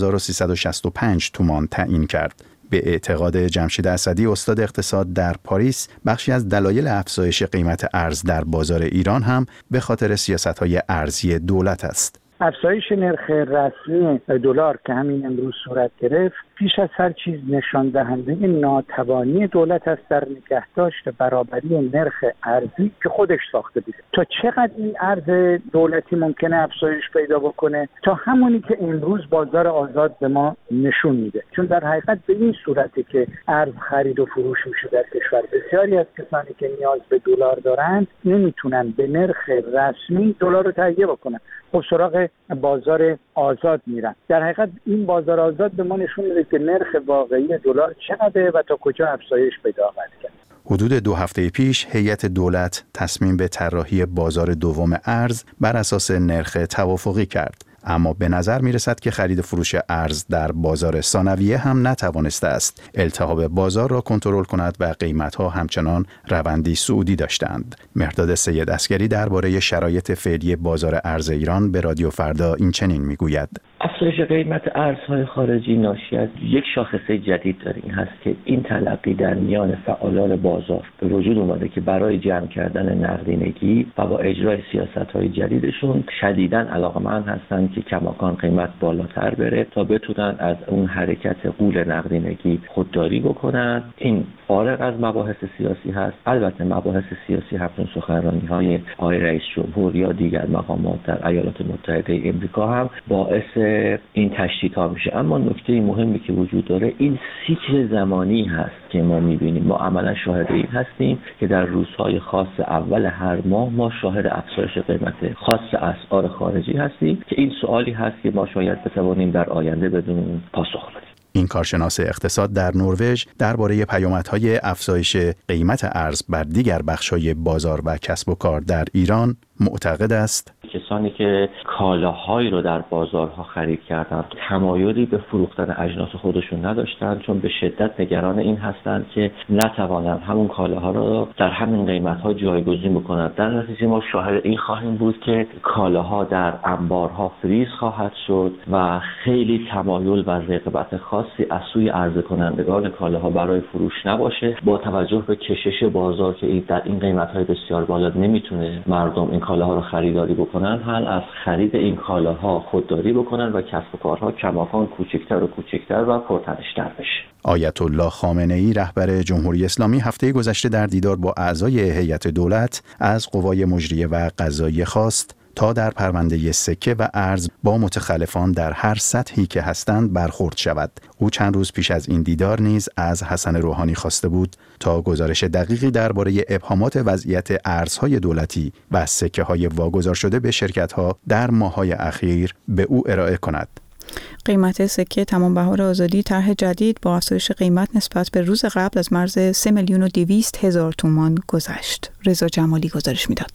R: 4365 تومان تعیین کرد. به اعتقاد جمشید اسدی استاد اقتصاد در پاریس، بخشی از دلایل افزایش قیمت ارز در بازار ایران هم به خاطر سیاست‌های ارزی دولت است.
Q: افزایش نرخ رسمی دلار که همین امروز صورت گرفت پیش از هر چیز نشان دهنده ناتوانی دولت است در نگهداشت برابری نرخ ارزی که خودش ساخته بود. تا چقدر این ارز دولتی ممکنه افزایش پیدا بکنه؟ تا همونی که امروز بازار آزاد به ما نشون میده. چون در حقیقت به این صورته که ارز خرید و فروش میشه در کشور. بسیاری از کسانی که نیاز به دلار دارند نمیتونن به نرخ رسمی دلار رو تهیه بکنن. خب سراغ بازار آزاد میرن. در حقیقت این بازار آزاد به ما نشون میده که نرخ واقعی دلار چقدره و تا کجا افزایش پیدا خواهد کرد.
R: حدود 2 هفته پیش هیئت دولت تصمیم به طراحی بازار دوم ارز بر اساس نرخ توافقی کرد. اما به نظر می رسد که خرید فروش ارز در بازار ثانویه هم نتوانسته است التهاب بازار را کنترل کند و قیمت‌ها همچنان روندی صعودی داشتند. مهرداد سید عسگری درباره شرایط فعلی بازار ارز ایران به رادیو فردا این چنین می گوید:
T: افزایش قیمت ارزهای خارجی ناشی از یک شاخصه جدید داره، این هست که این تلقی در میان فعالان بازار به وجود اومده که برای جمع کردن نقدینگی و با اجرای سیاست‌های جدیدشون شدیداً علاقه‌مند هستند که کماکان قیمت بالاتر بره تا بتونن از اون حرکت غول نقدینگی خودداری بکنن. این فارغ از مباحث سیاسی هست. البته مباحث سیاسی همچون سخنرانی‌های آقای رئیس جمهور یا دیگر مقامات در ایالات متحده آمریکا هم باعث این تشدیدها میشه. اما نکته مهمی که وجود داره این سیکل زمانی هست که ما میبینیم. ما عملا شاهد این هستیم که در روزهای خاص اول هر ماه ما شاهد افزایش قیمت خاص اسعار خارجی هستیم که این سوالی هست که ما شاید بتوانیم در آینده بدون پاسخ بدیم.
R: این کارشناس اقتصاد در نروژ درباره پیامدهای افزایش قیمت ارز بر دیگر بخش‌های بازار و کسب و کار در ایران معتقد است
T: کسانی که کالاهایی رو در بازارها خرید کردند تمایلی به فروختن اجناس خودشون نداشتند، چون به شدت نگران این هستند که نتوانند همون کالاها رو در همین قیمت‌ها جایگزین بکنند. در نتیجه ما شاهد این خواهیم بود که کالاها در انبارها فریز خواهد شد و خیلی تمایل و رغبت خاصی از سوی عرضه کنندگان کالاها برای فروش نباشه. با توجه به کشش بازار که در این قیمت‌های بسیار بالا نمیتونه مردم این کالاها رو خریداری بکنن، حال از خرید این کالاها خودداری بکنن و کسب و کارها کماکان کوچکتر و پرتنش‌تر بشه.
R: آیت الله خامنه‌ای رهبر جمهوری اسلامی هفته گذشته در دیدار با اعضای هیئت دولت از قوای مجریه و قضاییه خواست تا در پرونده سکه و ارز با متخلفان در هر سطحی که هستند برخورد شود. او چند روز پیش از این دیدار نیز از حسن روحانی خواسته بود تا گزارش دقیقی درباره ابهامات وضعیت ارزهای دولتی و سکه‌های واگذار شده به شرکت‌ها در ماه‌های اخیر به او ارائه کند.
A: قیمت سکه تمام بهار آزادی طرح جدید با افزایش قیمت نسبت به روز قبل از مرز 3,200,000 تومان گذشت. رضا جمالی گزارش میداد.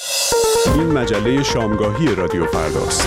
U: این مجله شامگاهی رادیو فرداست.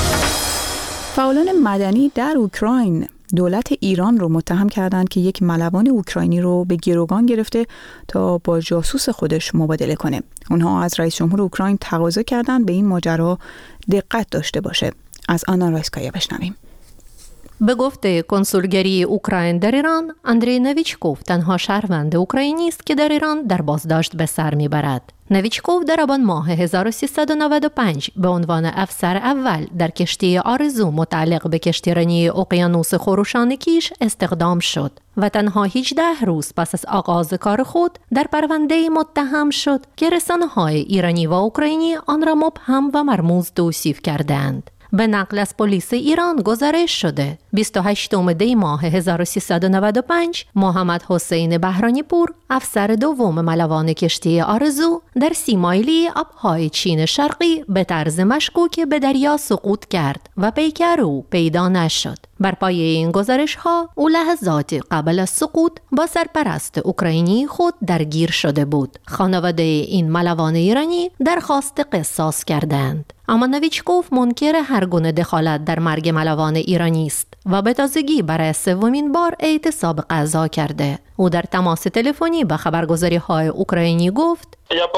A: فعالان مدنی در اوکراین دولت ایران رو متهم کردند که یک ملوان اوکراینی رو به گروگان گرفته تا با جاسوس خودش مبادله کنه. اونها از رئیس جمهور اوکراین تقاضا کردند به این ماجرا دقت داشته باشه. از آنا رایسکایا بشنویم.
B: به گفته کنسولگری اوکراین در ایران، اندری نویچکوف تنها شهروند اوکراینی است که در ایران در بازداشت به سر میبرد. نویچکوف در آبان ماه 1395 به عنوان افسر اول در کشتی آرزو متعلق به کشتیرانی اقیانوس خروشانکیش استخدام شد و تنها 18 روز پس از آغاز کار خود در پرونده متهم شد که رسانه‌های ایرانی و اوکراینی آن را مبهم و مرموز توصیف کردند. به نقل از پلیس ایران گزارش شده 28 دی ماه 1395 محمد حسین بهرانی پور، افسر دوم ملوان کشتی آرزو، در 30 مایلی آبهای چین شرقی به طرز مشکوک به دریا سقوط کرد و پیکر او پیدا نشد. بر پایه این گزارش ها او لحظاتی قبل از سقوط با سرپرست اوکراینی خود درگیر شده بود. خانواده این ملوان ایرانی درخواست قصاص کردند. اما نویچکوف منکر هر گونه دخالت در مرگ ملوان ایرانی است و به تازگی برای سومین بار اعتصاب غذا کرده. او در تماس تلفنی به خبرگزاری‌های اوکراینی گفت: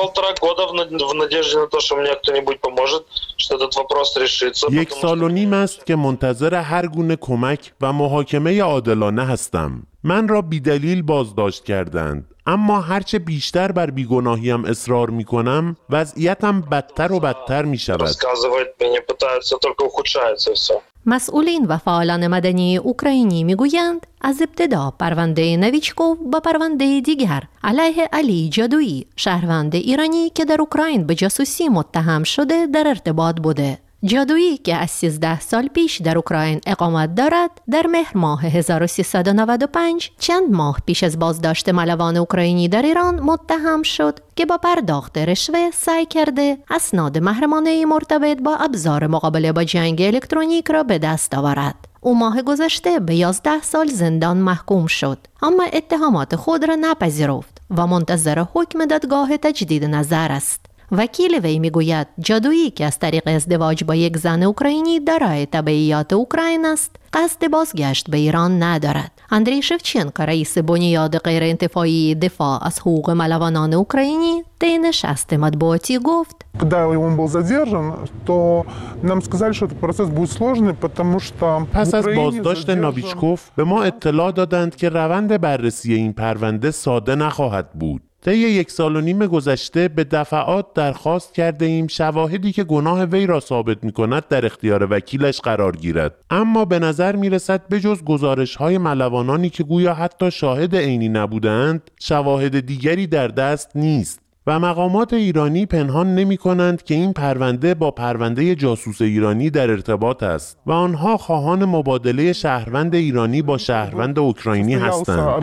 V: یک سال و نیم است که منتظر هر گونه کمک و محاکمه عادلانه هستم. من را بی‌دلیل بازداشت کردند، اما هرچه بیشتر بر بیگناهیم اصرار می کنم وضعیتم بدتر و بدتر می شود.
B: مسئولین و فعالان مدنی اوکراینی میگویند از ابتدا پرونده نویچکوف با پرونده دیگر علیه علی جادویی، شهروند ایرانی که در اوکراین به جاسوسی متهم شده، در ارتباط بوده. جادویی که از 13 سال پیش در اوکراین اقامت دارد، در مهر ماه 1395 چند ماه پیش از بازداشت ملوان اوکراینی در ایران متهم شد که با پرداخت رشوه سعی کرده اسناد محرمانه مرتبط با ابزار مقابله با جنگ الکترونیک را به دست آورد. او ماه گذشته به 11 سال زندان محکوم شد، اما اتهامات خود را نپذیرفت و منتظر حکم دادگاه تجدید نظر است. وکیل وی میگوید جادویی که از طریق ازدواج با یک زن اوکراینی دارای تبعیات اوکراین است، قصد بازگشت به ایران ندارد. اندری شفچنکو، رئیس بنیاد غیرانتفاعی دفاع از حقوق ملوانان اوکراینی، طی نشست مطبوعاتی گفت:
V: پس از بازداشت نویچکوف به ما اطلاع دادند که روند بررسی این پرونده ساده نخواهد بود. طی 1 سال و نیم گذشته به دفعات درخواست کرده ایم شواهدی که گناه وی را ثابت می کند در اختیار وکیلش قرار گیرد، اما به نظر می رسد بجز گزارش های ملوانانی که گویا حتی شاهد عینی نبودند، شواهد دیگری در دست نیست و مقامات ایرانی پنهان نمی کنند که این پرونده با پرونده جاسوس ایرانی در ارتباط است و آنها خواهان مبادله شهروند ایرانی با شهروند اوکراینی هستند.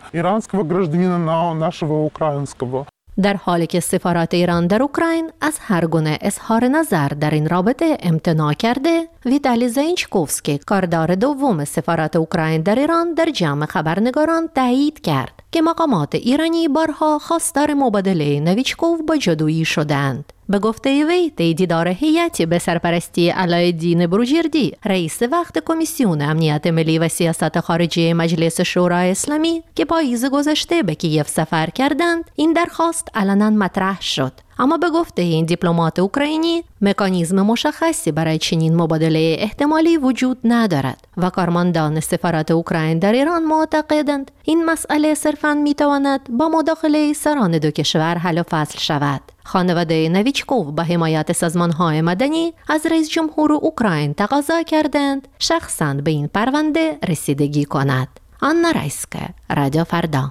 B: در حالی که سفارت ایران در اوکراین از هر گونه اظهار نظر در این رابطه امتناع کرده، ویتالی زینچکوفسکی، کاردار دوم سفارت اوکراین در ایران، در جمع خبرنگاران تایید کرد که مقامات ایرانی بارها خواستار مبادله نویچکوف با جادویی شدند. به گفته وی، طی دیدار هیئتی به سرپرستی علایالدین بروجردی، رئیس وقت کمیسیون امنیت ملی و سیاست خارجی مجلس شورای اسلامی که پاییز گذشته به کیف سفر کردند، این درخواست علنا مطرح شد. اما به گفته این دیپلمات اوکراینی، مکانیزم مشخصی برای چنین مبادله احتمالی وجود ندارد و کارمندان سفارت اوکراین در ایران معتقدند این مسئله صرفاً میتواند با مداخله سران دو کشور حل و فصل شود. خانواده نویچکوف با حمایت سازمان‌های مدنی از رئیس جمهور اوکراین تقاضا کردند شخصاً به این پرونده رسیدگی کند. آنا رایسکه، رادیو فردا.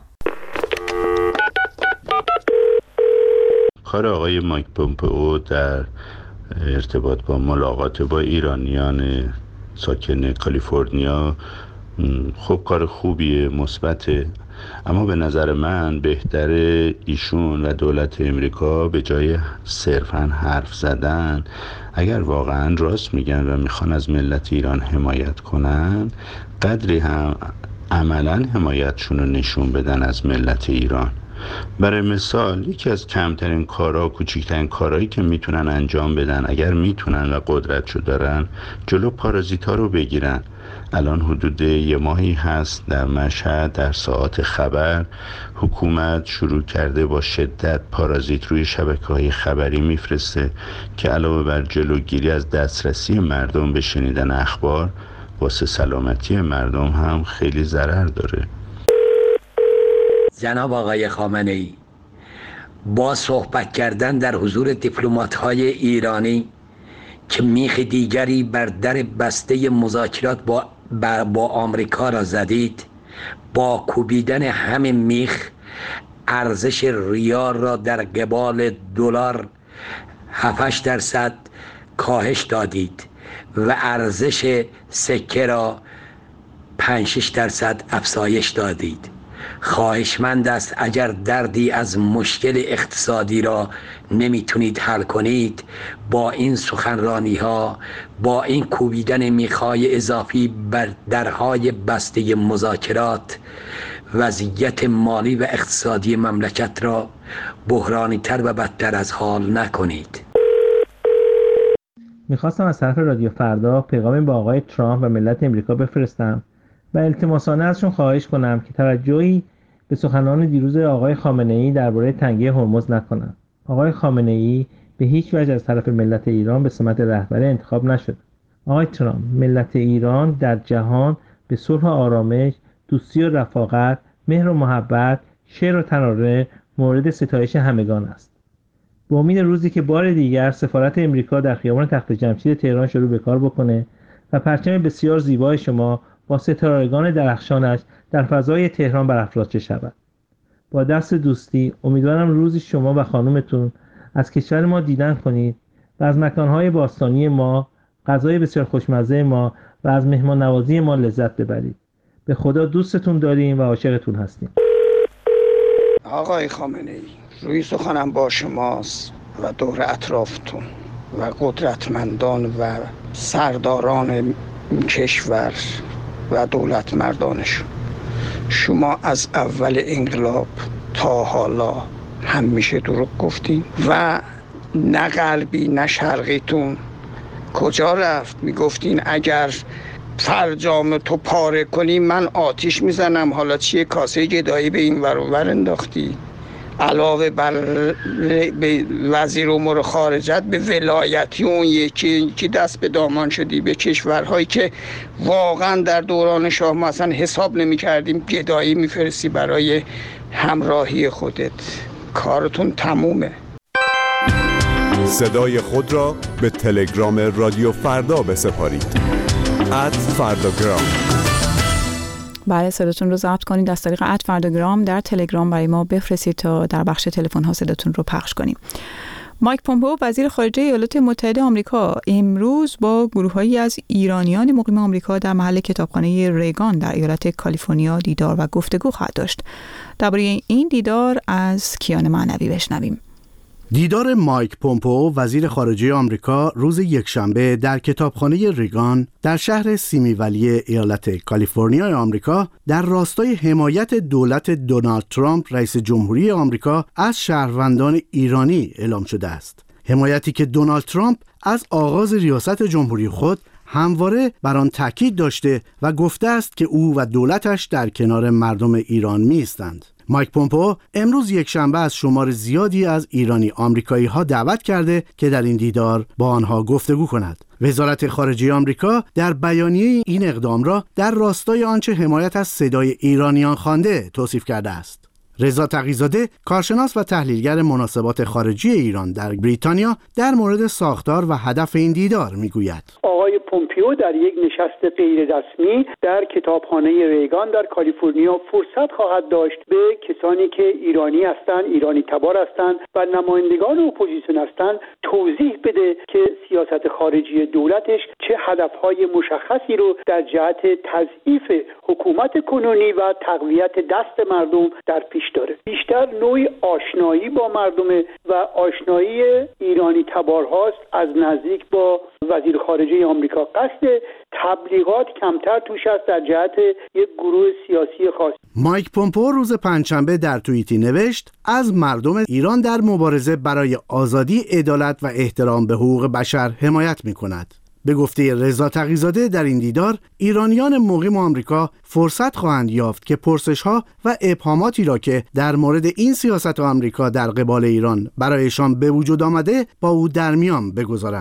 W: کار آقای مایک پومپئو در ارتباط با ملاقات با ایرانیان ساکن کالیفرنیا خب کار خوبیه، مثبته، اما به نظر من بهتر ایشون و دولت امریکا به جای صرفاً حرف زدن، اگر واقعاً راست میگن و میخوان از ملت ایران حمایت کنن، قدری هم عملاً حمایتشون رو نشون بدن از ملت ایران. برای مثال یکی از کمترین کارها، کوچکترین کارهایی که میتونن انجام بدن اگر میتونن و قدرتشو دارن، جلو پارازیت‌ها رو بگیرن. الان حدود 1 ماهی هست در مشهد در ساعات خبر حکومت شروع کرده با شدت پارازیت روی شبکه‌های خبری میفرسته که علاوه بر جلوگیری از دسترسی مردم به شنیدن اخبار، واسه سلامتی مردم هم خیلی ضرر داره.
C: جناب آقای خامنه‌ای، با صحبت کردن در حضور دیپلمات‌های ایرانی که میخ دیگری بر در بسته مذاکرات با آمریکا را زدید، با کوبیدن همین میخ ارزش ریال را در قبال دلار 7-8% کاهش دادید و ارزش سکه را 5-6% افزایش دادید. خواهشمند است اگر دردی از مشکل اقتصادی را نمیتونید حل کنید، با این سخنرانی ها، با این کوبیدن میخای اضافی بر درهای بسته مذاکرات، وضعیت مالی و اقتصادی مملکت را بحرانی تر و بدتر از حال نکنید.
F: میخواستم از طرف رادیو فردا پیغامی با آقای ترامپ و ملت امریکا بفرستم و التماسانه ازشون خواهش کنم که توجهی به سخنان دیروز آقای خامنه‌ای درباره تنگه هرمز نکنند. آقای خامنه‌ای به هیچ وجه از طرف ملت ایران به سمت رهبری انتخاب نشد. آقای ترامپ، ملت ایران در جهان به صلح و آرامش، دوستی و رفاقت، مهر و محبت، شعر و ترانه مورد ستایش همگان است. با امید روزی که بار دیگر سفارت امریکا در خیابان تخت جمشید تهران شروع به کار بکنه و پرچم بسیار زیبای شما با ستارگان درخشانش در فضای تهران برافراشته شود. با دست دوستی امیدوارم روزی شما و خانومتون از کشور ما دیدن کنید و از مکانهای باستانی ما، غذای بسیار خوشمزه ما و از مهمان نوازی ما لذت ببرید. به خدا دوستتون داریم و عاشقتون هستیم.
G: آقای خامنه‌ای، روی سخنم با شماست و دور اطرافتون و قدرتمندان و سرداران کشور و دولت مردانشون. شما از اول انقلاب تا حالا همیشه دروغ گفتین و نه غربی نه شرقیتون کجا رفت؟ میگفتین اگر فرجام تو پاره کنی من آتیش میزنم، حالا چیه کاسه گدایی به این ور و ور انداختی؟ علاوه بر به وزیر امور خارجت به ولایتی اون یکی دست به دامان شدی به کشورهایی که واقعا در دوران شاه ما اصلا حساب نمی کردیم، گدایی میفرستی برای همراهی خودت. کارتون تمومه.
U: صدای خود را به تلگرام رادیو فردا بسپارید. @فرداگرام.
A: بله، صداتون رو ضبط کنید از طریق @فرداگرام در تلگرام برای ما بفرستید تا در بخش تلفن ها صداتون رو پخش کنیم. مایک پومپئو وزیر خارجه ایالات متحده آمریکا امروز با گروه‌هایی از ایرانیان مقیم آمریکا در محل کتابخانه ریگان در ایالت کالیفرنیا دیدار و گفتگو خواهد داشت. درباره این دیدار از کیان معنوی بشنویم.
X: دیدار مایک پومپئو وزیر خارجه آمریکا روز یکشنبه در کتابخانه ریگان در شهر سیمی ولی ایالت کالیفرنیا آمریکا در راستای حمایت دولت دونالد ترامپ رئیس جمهوری آمریکا از شهروندان ایرانی اعلام شده است. حمایتی که دونالد ترامپ از آغاز ریاست جمهوری خود همواره بر آن تاکید داشته و گفته است که او و دولتش در کنار مردم ایران می‌ایستند. مایک پومپئو امروز یکشنبه از شمار زیادی از ایرانی آمریکایی ها دعوت کرده که در این دیدار با آنها گفتگو کند. وزارت خارجه آمریکا در بیانیه این اقدام را در راستای آنچه حمایت از صدای ایرانیان خوانده توصیف کرده است. رضا تقی‌زاده، کارشناس و تحلیلگر مناسبات خارجی ایران در بریتانیا، در مورد ساختار و هدف این دیدار میگوید.
Y: آقای پومپئو در یک نشست غیر رسمی در کتابخانه ریگان در کالیفرنیا فرصت خواهد داشت به کسانی که ایرانی هستند، ایرانی تبار هستند و نمایندگان اپوزیسیون هستند توضیح بده که سیاست خارجی دولتش چه هدفهای مشخصی رو در جهت تضعیف حکومت کنونی و تقویت دست مردم در پیش داره. بیشتر نوعی آشنایی با مردم و آشنایی ایرانی تبارهاست از نزدیک با وزیر خارجه آمریکا. قصد تبلیغات کمتر توش است در جهت یک گروه سیاسی خاص.
X: مایک پومپئو روز پنجشنبه در توییتی نوشت از مردم ایران در مبارزه برای آزادی، عدالت و احترام به حقوق بشر حمایت می‌کند. به گفته رضا تقی‌زاده در این دیدار ایرانیان مقیم آمریکا فرصت خواهند یافت که پرسش‌ها و ابهاماتی را که در مورد این سیاست آمریکا در قبال ایران برایشان به وجود آمده با او در میان بگذارند.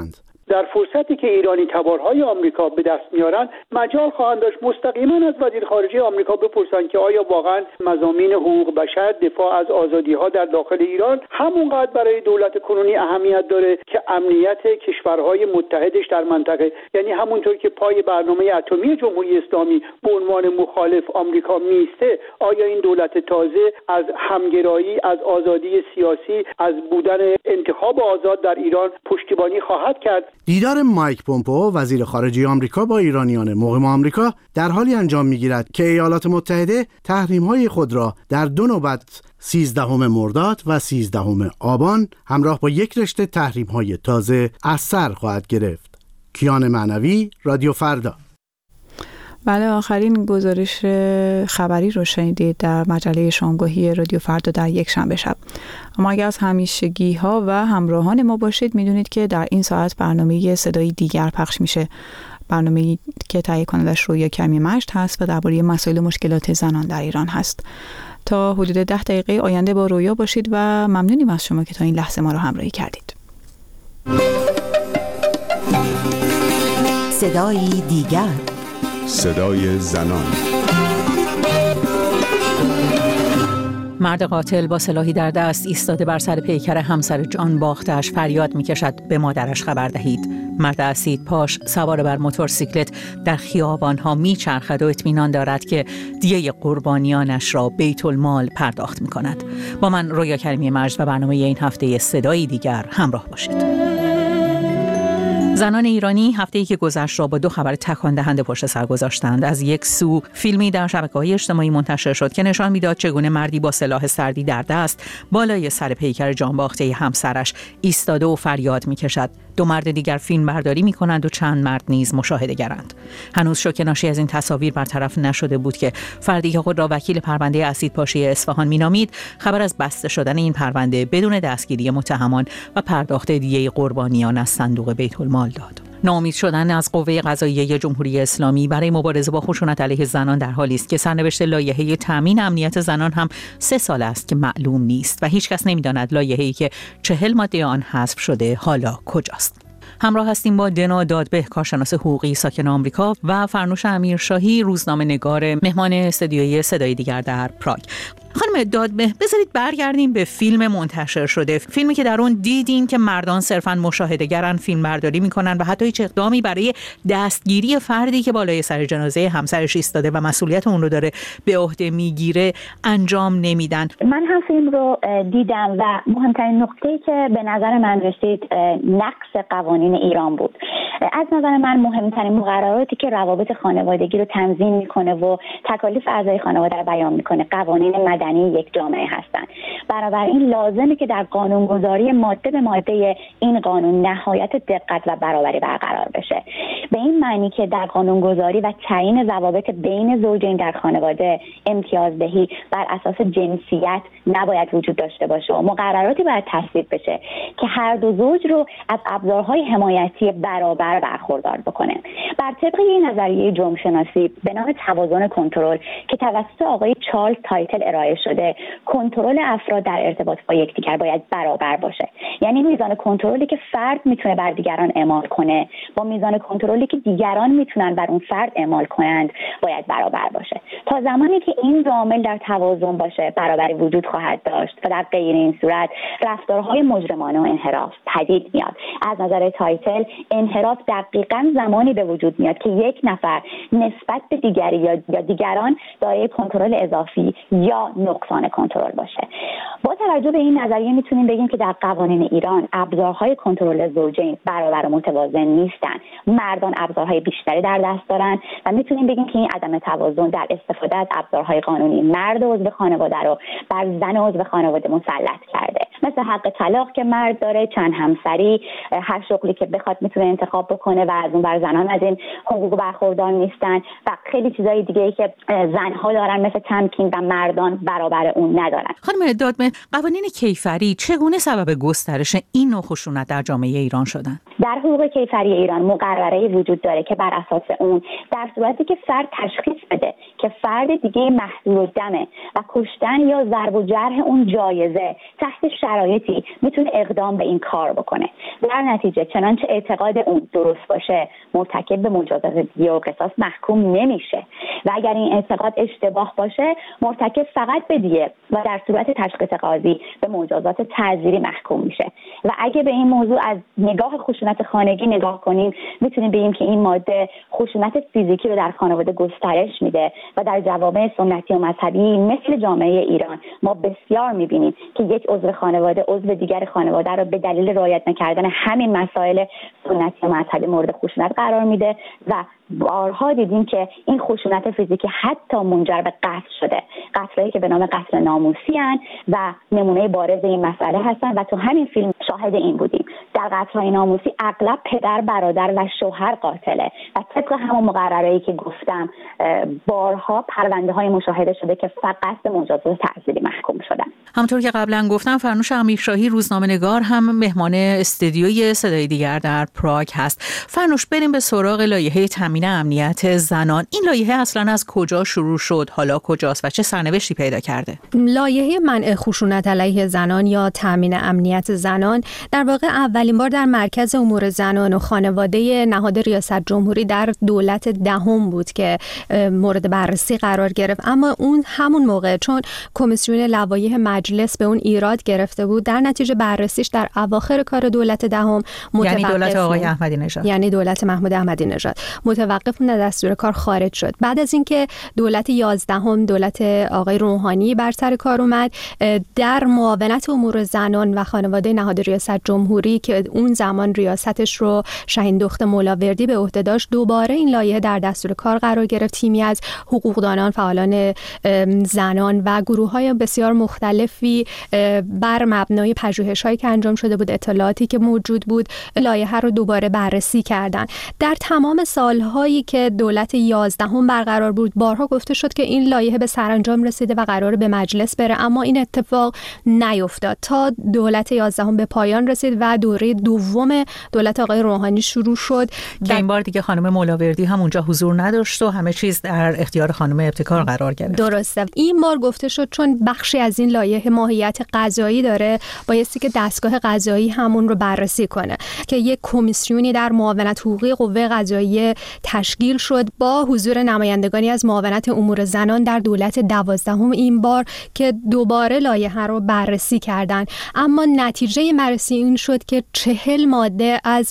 Y: در فرصتی که ایرانی تبارهای آمریکا به دست میارن مجال خواهند داشت مستقیما از وزیر خارجه آمریکا بپرسن که آیا واقعا مضامین حقوق بشر، دفاع از آزادی‌ها در داخل ایران همونقدر برای دولت کنونی اهمیت داره که امنیت کشورهای متحدش در منطقه، یعنی همونطور که پای برنامه اتمی جمهوری اسلامی به عنوان مخالف آمریکا میسته، آیا این دولت تازه از همگرایی، از آزادی سیاسی، از بودن انتخاب آزاد در ایران پشتیبانی خواهد کرد؟
X: دیدار مایک پومپئو وزیر خارجه آمریکا با ایرانیان مقیم آمریکا در حالی انجام می‌گیرد که ایالات متحده تحریم‌های خود را در دو نوبت 13 مرداد و 13 آبان همراه با یک رشته تحریم‌های تازه از سر خواهد گرفت. کیان معنوی، رادیو فردا.
A: بله، آخرین گزارش خبری رو شنیدید در مجله شامگاهی رادیو فردا در یک شنبه شب. اما اگر از همیشگی ها و همراهان ما باشید میدونید که در این ساعت برنامه صدای دیگر پخش میشه، برنامه‌ای که تهیه کنندش رویا کریمی مجد هست و درباره مسائل و مشکلات زنان در ایران هست. تا حدود 10 دقیقه آینده با رویا باشید و ممنونیم از شما که تا این لحظه ما رو همراهی کردید.
D: صدای دیگر،
U: صدای زنان.
E: مرد قاتل با سلاحی در دست ایستاده بر سر پیکر همسر جان باختش فریاد می‌کشد به مادرش خبر دهید. مرد اسید پاش سوار بر موتورسیکلت در خیابان‌ها میچرخد و اطمینان دارد که دیه قربانیانش را بیت المال پرداخت می‌کند. با من رویا کریمی مجد و برنامه این هفته صدای دیگر همراه باشید. زنان ایرانی هفته‌ای که گذشت را با 2 خبر تکان دهنده پشت سر گذاشتند. از یک سو فیلمی در شبکه‌های اجتماعی منتشر شد که نشان می‌داد چگونه مردی با سلاح سردی در دست بالای سر پیکر جانباخته همسرش ایستاده و فریاد می‌کشد. 2 مرد دیگر فیلم برداری می‌کنند و چند مرد نیز مشاهده‌گرند. هنوز شوک ناشی از این تصاویر برطرف نشده بود که فردی که خود را وکیل پرونده اسیدپاشی اصفهان می‌نامید، خبر از بسته شدن این پرونده بدون دستگیری متهمان و پرداخت دیه قربانیان از صندوق بیت المال داد. ناامید شدن از قوه قضاییه جمهوری اسلامی برای مبارزه با خشونت علیه زنان در حالی است که سرنوشت لایحه تامین امنیت زنان هم 3 سال است که معلوم نیست و هیچ کس نمی‌داند لایحه‌ای که 40 ماده آن حذف شده حالا کجاست. همراه هستیم با دنا دادبه، کارشناس حقوقی ساکن آمریکا، و فرنوش امیرشاهی، روزنامه‌نگار، مهمان استودیوی صدای دیگر در پراگ. خانم دادبه، بذارید برگردیم به فیلم منتشر شده، فیلمی که در اون دیدیم که مردان صرفاً مشاهده‌گرن، فیلم برداری میکنن و حتی هیچ اقدامی برای دستگیری فردی که بالای سر جنازه همسرش ایستاده و مسئولیت اون رو داره به عهده میگیره انجام نمیدن.
H: من هم فیلم رو دیدم و مهمترین نکته‌ای که به نظر من رسید نقص قوانین ایران بود. از نظر من مهمترین مقرراتی که روابط خانوادگی رو تنظیم میکنه و تکالیف اعضای خانواده رو بیان میکنه قوانین مدنی یک جامعه هستن. بنابراین لازمه که در قانونگذاری ماده به ماده این قانون نهایت دقت و برابری برقرار بشه. به این معنی که در قانونگذاری و تعیین ضوابط بین زوجین در خانواده امتیازدهی بر اساس جنسیت نباید وجود داشته باشه و مقرراتی باید تصویب بشه که هر دو زوج رو از ابزارهای حمایتی برابر برخوردار بکنه. بر طبق این نظریه جرم شناسی به نام توازن کنترل که توسط آقای چارلز تایتل ارائه شده، کنترل افراد در ارتباط با یکدیگر باید برابر باشه. یعنی میزان کنترلی که فرد میتونه بر دیگران اعمال کنه با میزان کنترلی که دیگران میتونن بر اون فرد اعمال کنند باید برابر باشه. تا زمانی که این دو عامل در توازن باشه، برابری وجود خواهد داشت و در غیر این صورت رفتارهای مجرمانه و انحراف پدید میاد. از نظر تایتل انحراف دقیقاً زمانی به وجود میاد که یک نفر نسبت به دیگری یا دیگران دارای کنترل اضافی یا نقصان کنترل باشه. با توجه به این نظریه میتونیم بگیم که در قوانین ایران ابزارهای کنترل زوجین برابر و متوازن نیستن. مردان ابزارهای بیشتری در دست دارن و میتونیم بگیم که این عدم توازن در استفاده از ابزارهای قانونی مرد عضو خانواده رو بر زن عضو خانواده مسلط کرده. مثل حق طلاق که مرد داره، چند همسری، هر شغلی که بخواد میتونه انتخاب بکنه و از اون بر زنان از این حقوق برخوردار نیستن و خیلی چیزای دیگه‌ای که زنها دارن مثل تمکین و مردان برابر اون ندارن.
E: خانم دادبه، قوانین کیفری چگونه سبب گسترش این نوع خشونت در جامعه ایران شدن؟
H: در حقوق کیفری ایران مقرره وجود داره که بر اساس اون در صورتی که فرد تشخیص بده که فرد دیگه محضور الدمه و کشتن یا ضرب و جرح اون جایزه تحت شرایطی میتونه اقدام به این کار بکنه. در نتیجه چنانچه اعتقاد اون درست باشه مرتکب به مجازات دیه و قصاص محکوم نمیشه و اگر این اعتقاد اشتباه باشه مرتکب فقط به دیه و در صورت تشخیص قاضی به مجازات تعزیری محکوم میشه. و اگه به این موضوع از نگاه خشونت خانگی نگاه کنیم میتونیم بگیم که این ماده خشونت فیزیکی رو در خانواده گسترش میده و در جوامع سنتی و مذهبی مثل جامعه ایران ما بسیار میبینیم که یک عضو خانواده عضو دیگر خانواده رو به دلیل رعایت نکردن همین مسائل سنتی و مذهبی مورد خشونت قرار میده و بارها دیدیم که این خشونت فیزیکی حتی منجر به قتل شده، قتلایی که به نام قتل ناموسی هستند و نمونه بارز این مسئله هستن و تو همین فیلم شاهد این بودیم. در قتل‌های ناموسی اغلب پدر، برادر و شوهر قاتله و طبق همون مقررهایی که گفتم بارها پرونده‌های مشاهده شده که فقط به مجازات تعزیری محکوم شدن.
E: همونطور که قبلا گفتم فرنوش امیرشاهی روزنامه‌نگار هم مهمان استودیوی صدای دیگر در پراگ هست. فرنوش، بریم به سراغ لایحه تامین امنیت زنان. این لایحه اصلا از کجا شروع شد، حالا کجاست و چه سرنوشتی پیدا کرده؟
D: لایحه منع خشونت علیه زنان یا تامین امنیت زنان در واقع اولین بار در مرکز امور زنان و خانواده نهاد ریاست جمهوری در دولت دهم بود که مورد بررسی قرار گرفت، اما اون همون موقع چون کمیسیون لوایح مجلس به اون ایراد گرفته بود در نتیجه بررسیش در اواخر کار دولت دهم متوقف،
E: یعنی دولت آقای احمدی نژاد،
D: یعنی دولت محمود احمدی نژاد متوقف و دستور کار خارج شد. بعد از اینکه دولت 11 دولت آقای روحانی بر سر کار اومد، در معاونت امور زنان و خانواده نهاد ریاست جمهوری که اون زمان ریاستش رو شاهین دخت مولاوردی به عهده داشت، دوباره این لایحه در دستور کار قرار گرفت. تیمی از حقوقدانان، فعالان زنان و گروه‌های بسیار مختلفی بر مبنای پژوهش‌هایی که انجام شده بود، اطلاعاتی که موجود بود، لایحه رو دوباره بررسی کردن. در تمام سالهایی که دولت 11 برقرار بود بارها گفته شد که این لایحه به سرانجام رسیده و قرار به مجلس بره، اما این اتفاق نیفتاد تا دولت 11 به پایان رسید و دوره دوم دولت آقای روحانی شروع شد
E: که این بار دیگه خانم مولاوردی هم اونجا حضور نداشت و همه چیز در اختیار خانم ابتکار قرار گرفت.
D: درسته. این بار گفته شد چون بخشی از این لایحه ماهیت قضایی داره بایستی که دستگاه قضایی همون رو بررسی کنه که یک کمیسیونی در معاونت حقوقی قوه قضاییه تشکیل شد با حضور نمایندگانی از معاونت امور زنان در دولت 12 این بار که دوباره لایحه رو بررسی کردن، اما نتیجه بررسی این شد که 40 ماده از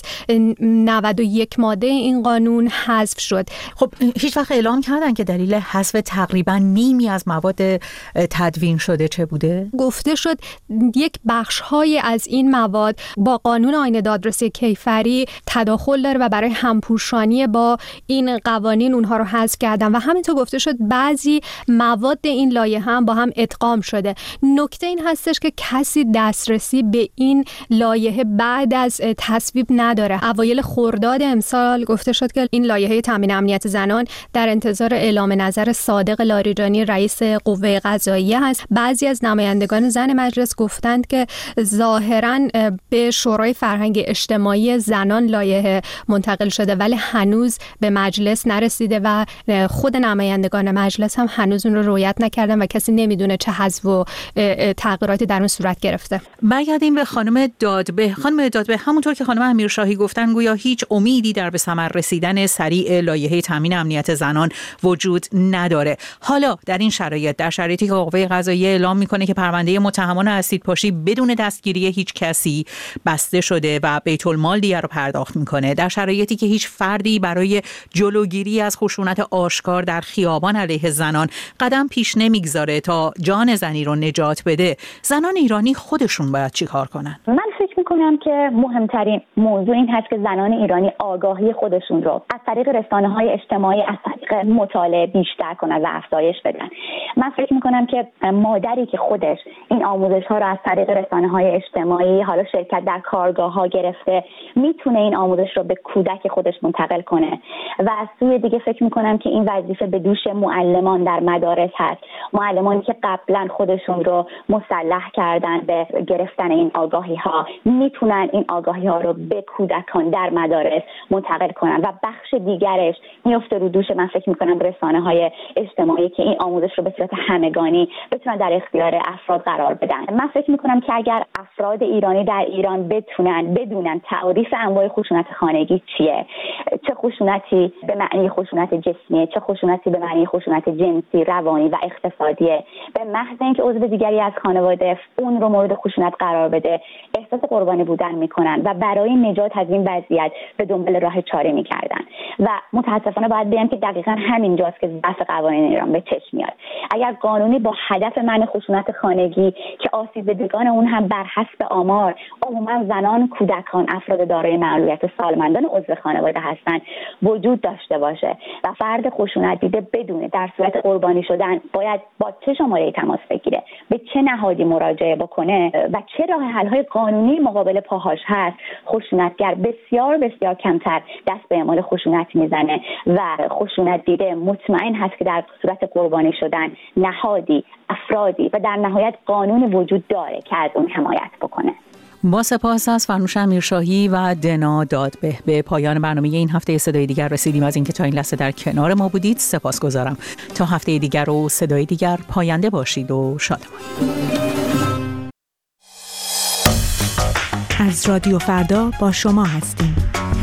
D: 91 ماده این قانون حذف شد.
E: خب هیچ وقت اعلام کردن که دلیل حذف تقریبا نیمی از مواد تدوین شده چه بوده؟
D: گفته شد یک بخش‌های از این مواد با قانون آیین دادرسی کیفری تداخل داره و برای همپوشانی با این قوانین اونها رو حذف کردن و همینطور گفته شد بعضی مواد این لایحه هم با هم ادغام شده. نکته این هستش که کسی دسترسی به این لایحه بعد از تصویب نداره. اوایل خرداد امسال گفته شد که این لایحه تامین امنیت زنان در انتظار اعلام نظر صادق لاریجانی رئیس قوه قضاییه هست. بعضی از نمایندگان زن مجلس گفتند که ظاهراً به شورای فرهنگ اجتماعی زنان لایحه منتقل شده ولی هنوز به مجلس نرسیده و خود نمایندگان مجلس هم هنوز اون رو رعایت نکردن و کسی نمیدونه چه حذف و تغییراتی در اون صورت گرفته.
E: برگردیم به خانم دادبه. خانم دادبه، همونطور که خانم امیرشاهی گفتن گویا هیچ امیدی در به ثمر رسیدن سریع لایحه تامین امنیت زنان وجود نداره. حالا در این شرایط، در شرایطی که قوه قضاییه اعلام میکنه که پرونده متهمان اسیدپاشی بدون دستگیری هیچ کسی بسته شده و بیت المال دیگر رو پرداخت میکنه، در شرایطی که هیچ فردی برای جلوگیری از خشونت آشکار در خیابان علیه زنان قدم پیش نمیگذاره تا جان زنی رو نجات بده، زنان ایرانی خودشون باید چی کار کنن؟
H: من فکر میکنم که مهمترین موضوع این هست که زنان ایرانی آگاهی خودشون رو از طریق رسانه‌های اجتماعی، از طریق مطالعه بیشتر کنن و افزایش بدن. من فکر میکنم که مادری که خودش این آموزش‌ها رو از طریق رسانه‌های اجتماعی، حالا شرکت در کارگاه‌ها گرفته، میتونه این آموزش رو به کودک خودش منتقل کنه و از سوی دیگه فکر میکنم که این وظیفه به دوش معلمان در مدارس هست. معلمانی که قبلا خودشون رو مسلح کردن به گرفتن این آگاهی‌ها میتونن این آگاهی ها رو به کودکان در مدارس منتقل کنن و بخش دیگرش میفته رو دوش من فکر میکنم رسانه های اجتماعی که این آموزش رو به صورت همگانی بتونن در اختیار افراد قرار بدن. من فکر میکنم که اگر افراد ایرانی در ایران بدونن تعریف انواع خشونت خانگی چیه، چه خشونتی به معنی خشونت جسمی، چه خشونتی به معنی خشونت جنسی، روانی و اقتصادیه، به محض اینکه عضو دیگری از خانواده اون رو مورد خشونت قرار بده احساس قربانی بودن میکنن و برای نجات از این وضعیت به دنبال راه چاره میکردن و متاسفانه باید بگم که دقیقاً همینجاست که ضعف قوانین ایران به چشم میاد. اگر قانونی با هدف منع خشونت خانگی که آسیب دیدگان اون هم بر حسب آمار عموما زنان، کودکان، افراد دارای معلولیت و سالمندان عضو خانواده هستند وجود داشته باشه و فرد خشونت دیده بدونه در صورت قربانی شدن باید با چه شماره تماس بگیره، به چه نهادی مراجعه بکنه و چه راه حل‌های قانونی مقابل پاهاش هست، خشونتگر بسیار بسیار کمتر دست به اعمال خشونت میزنه و خشونت دیده مطمئن هست که در صورت قربانی شدن نهادی، افرادی و در نهایت قانون وجود داره که از اون حمایت بکنه.
E: با سپاس از فرنوش امیرشاهی و دنا دادبه به پایان برنامه این هفته صدای دیگر رسیدیم. از اینکه تا این لحظه در کنار ما بودید سپاسگزارم. تا هفته دیگر و صدای دیگر پاینده باشید و شادمان.
A: از رادیو فردا با شما هستیم.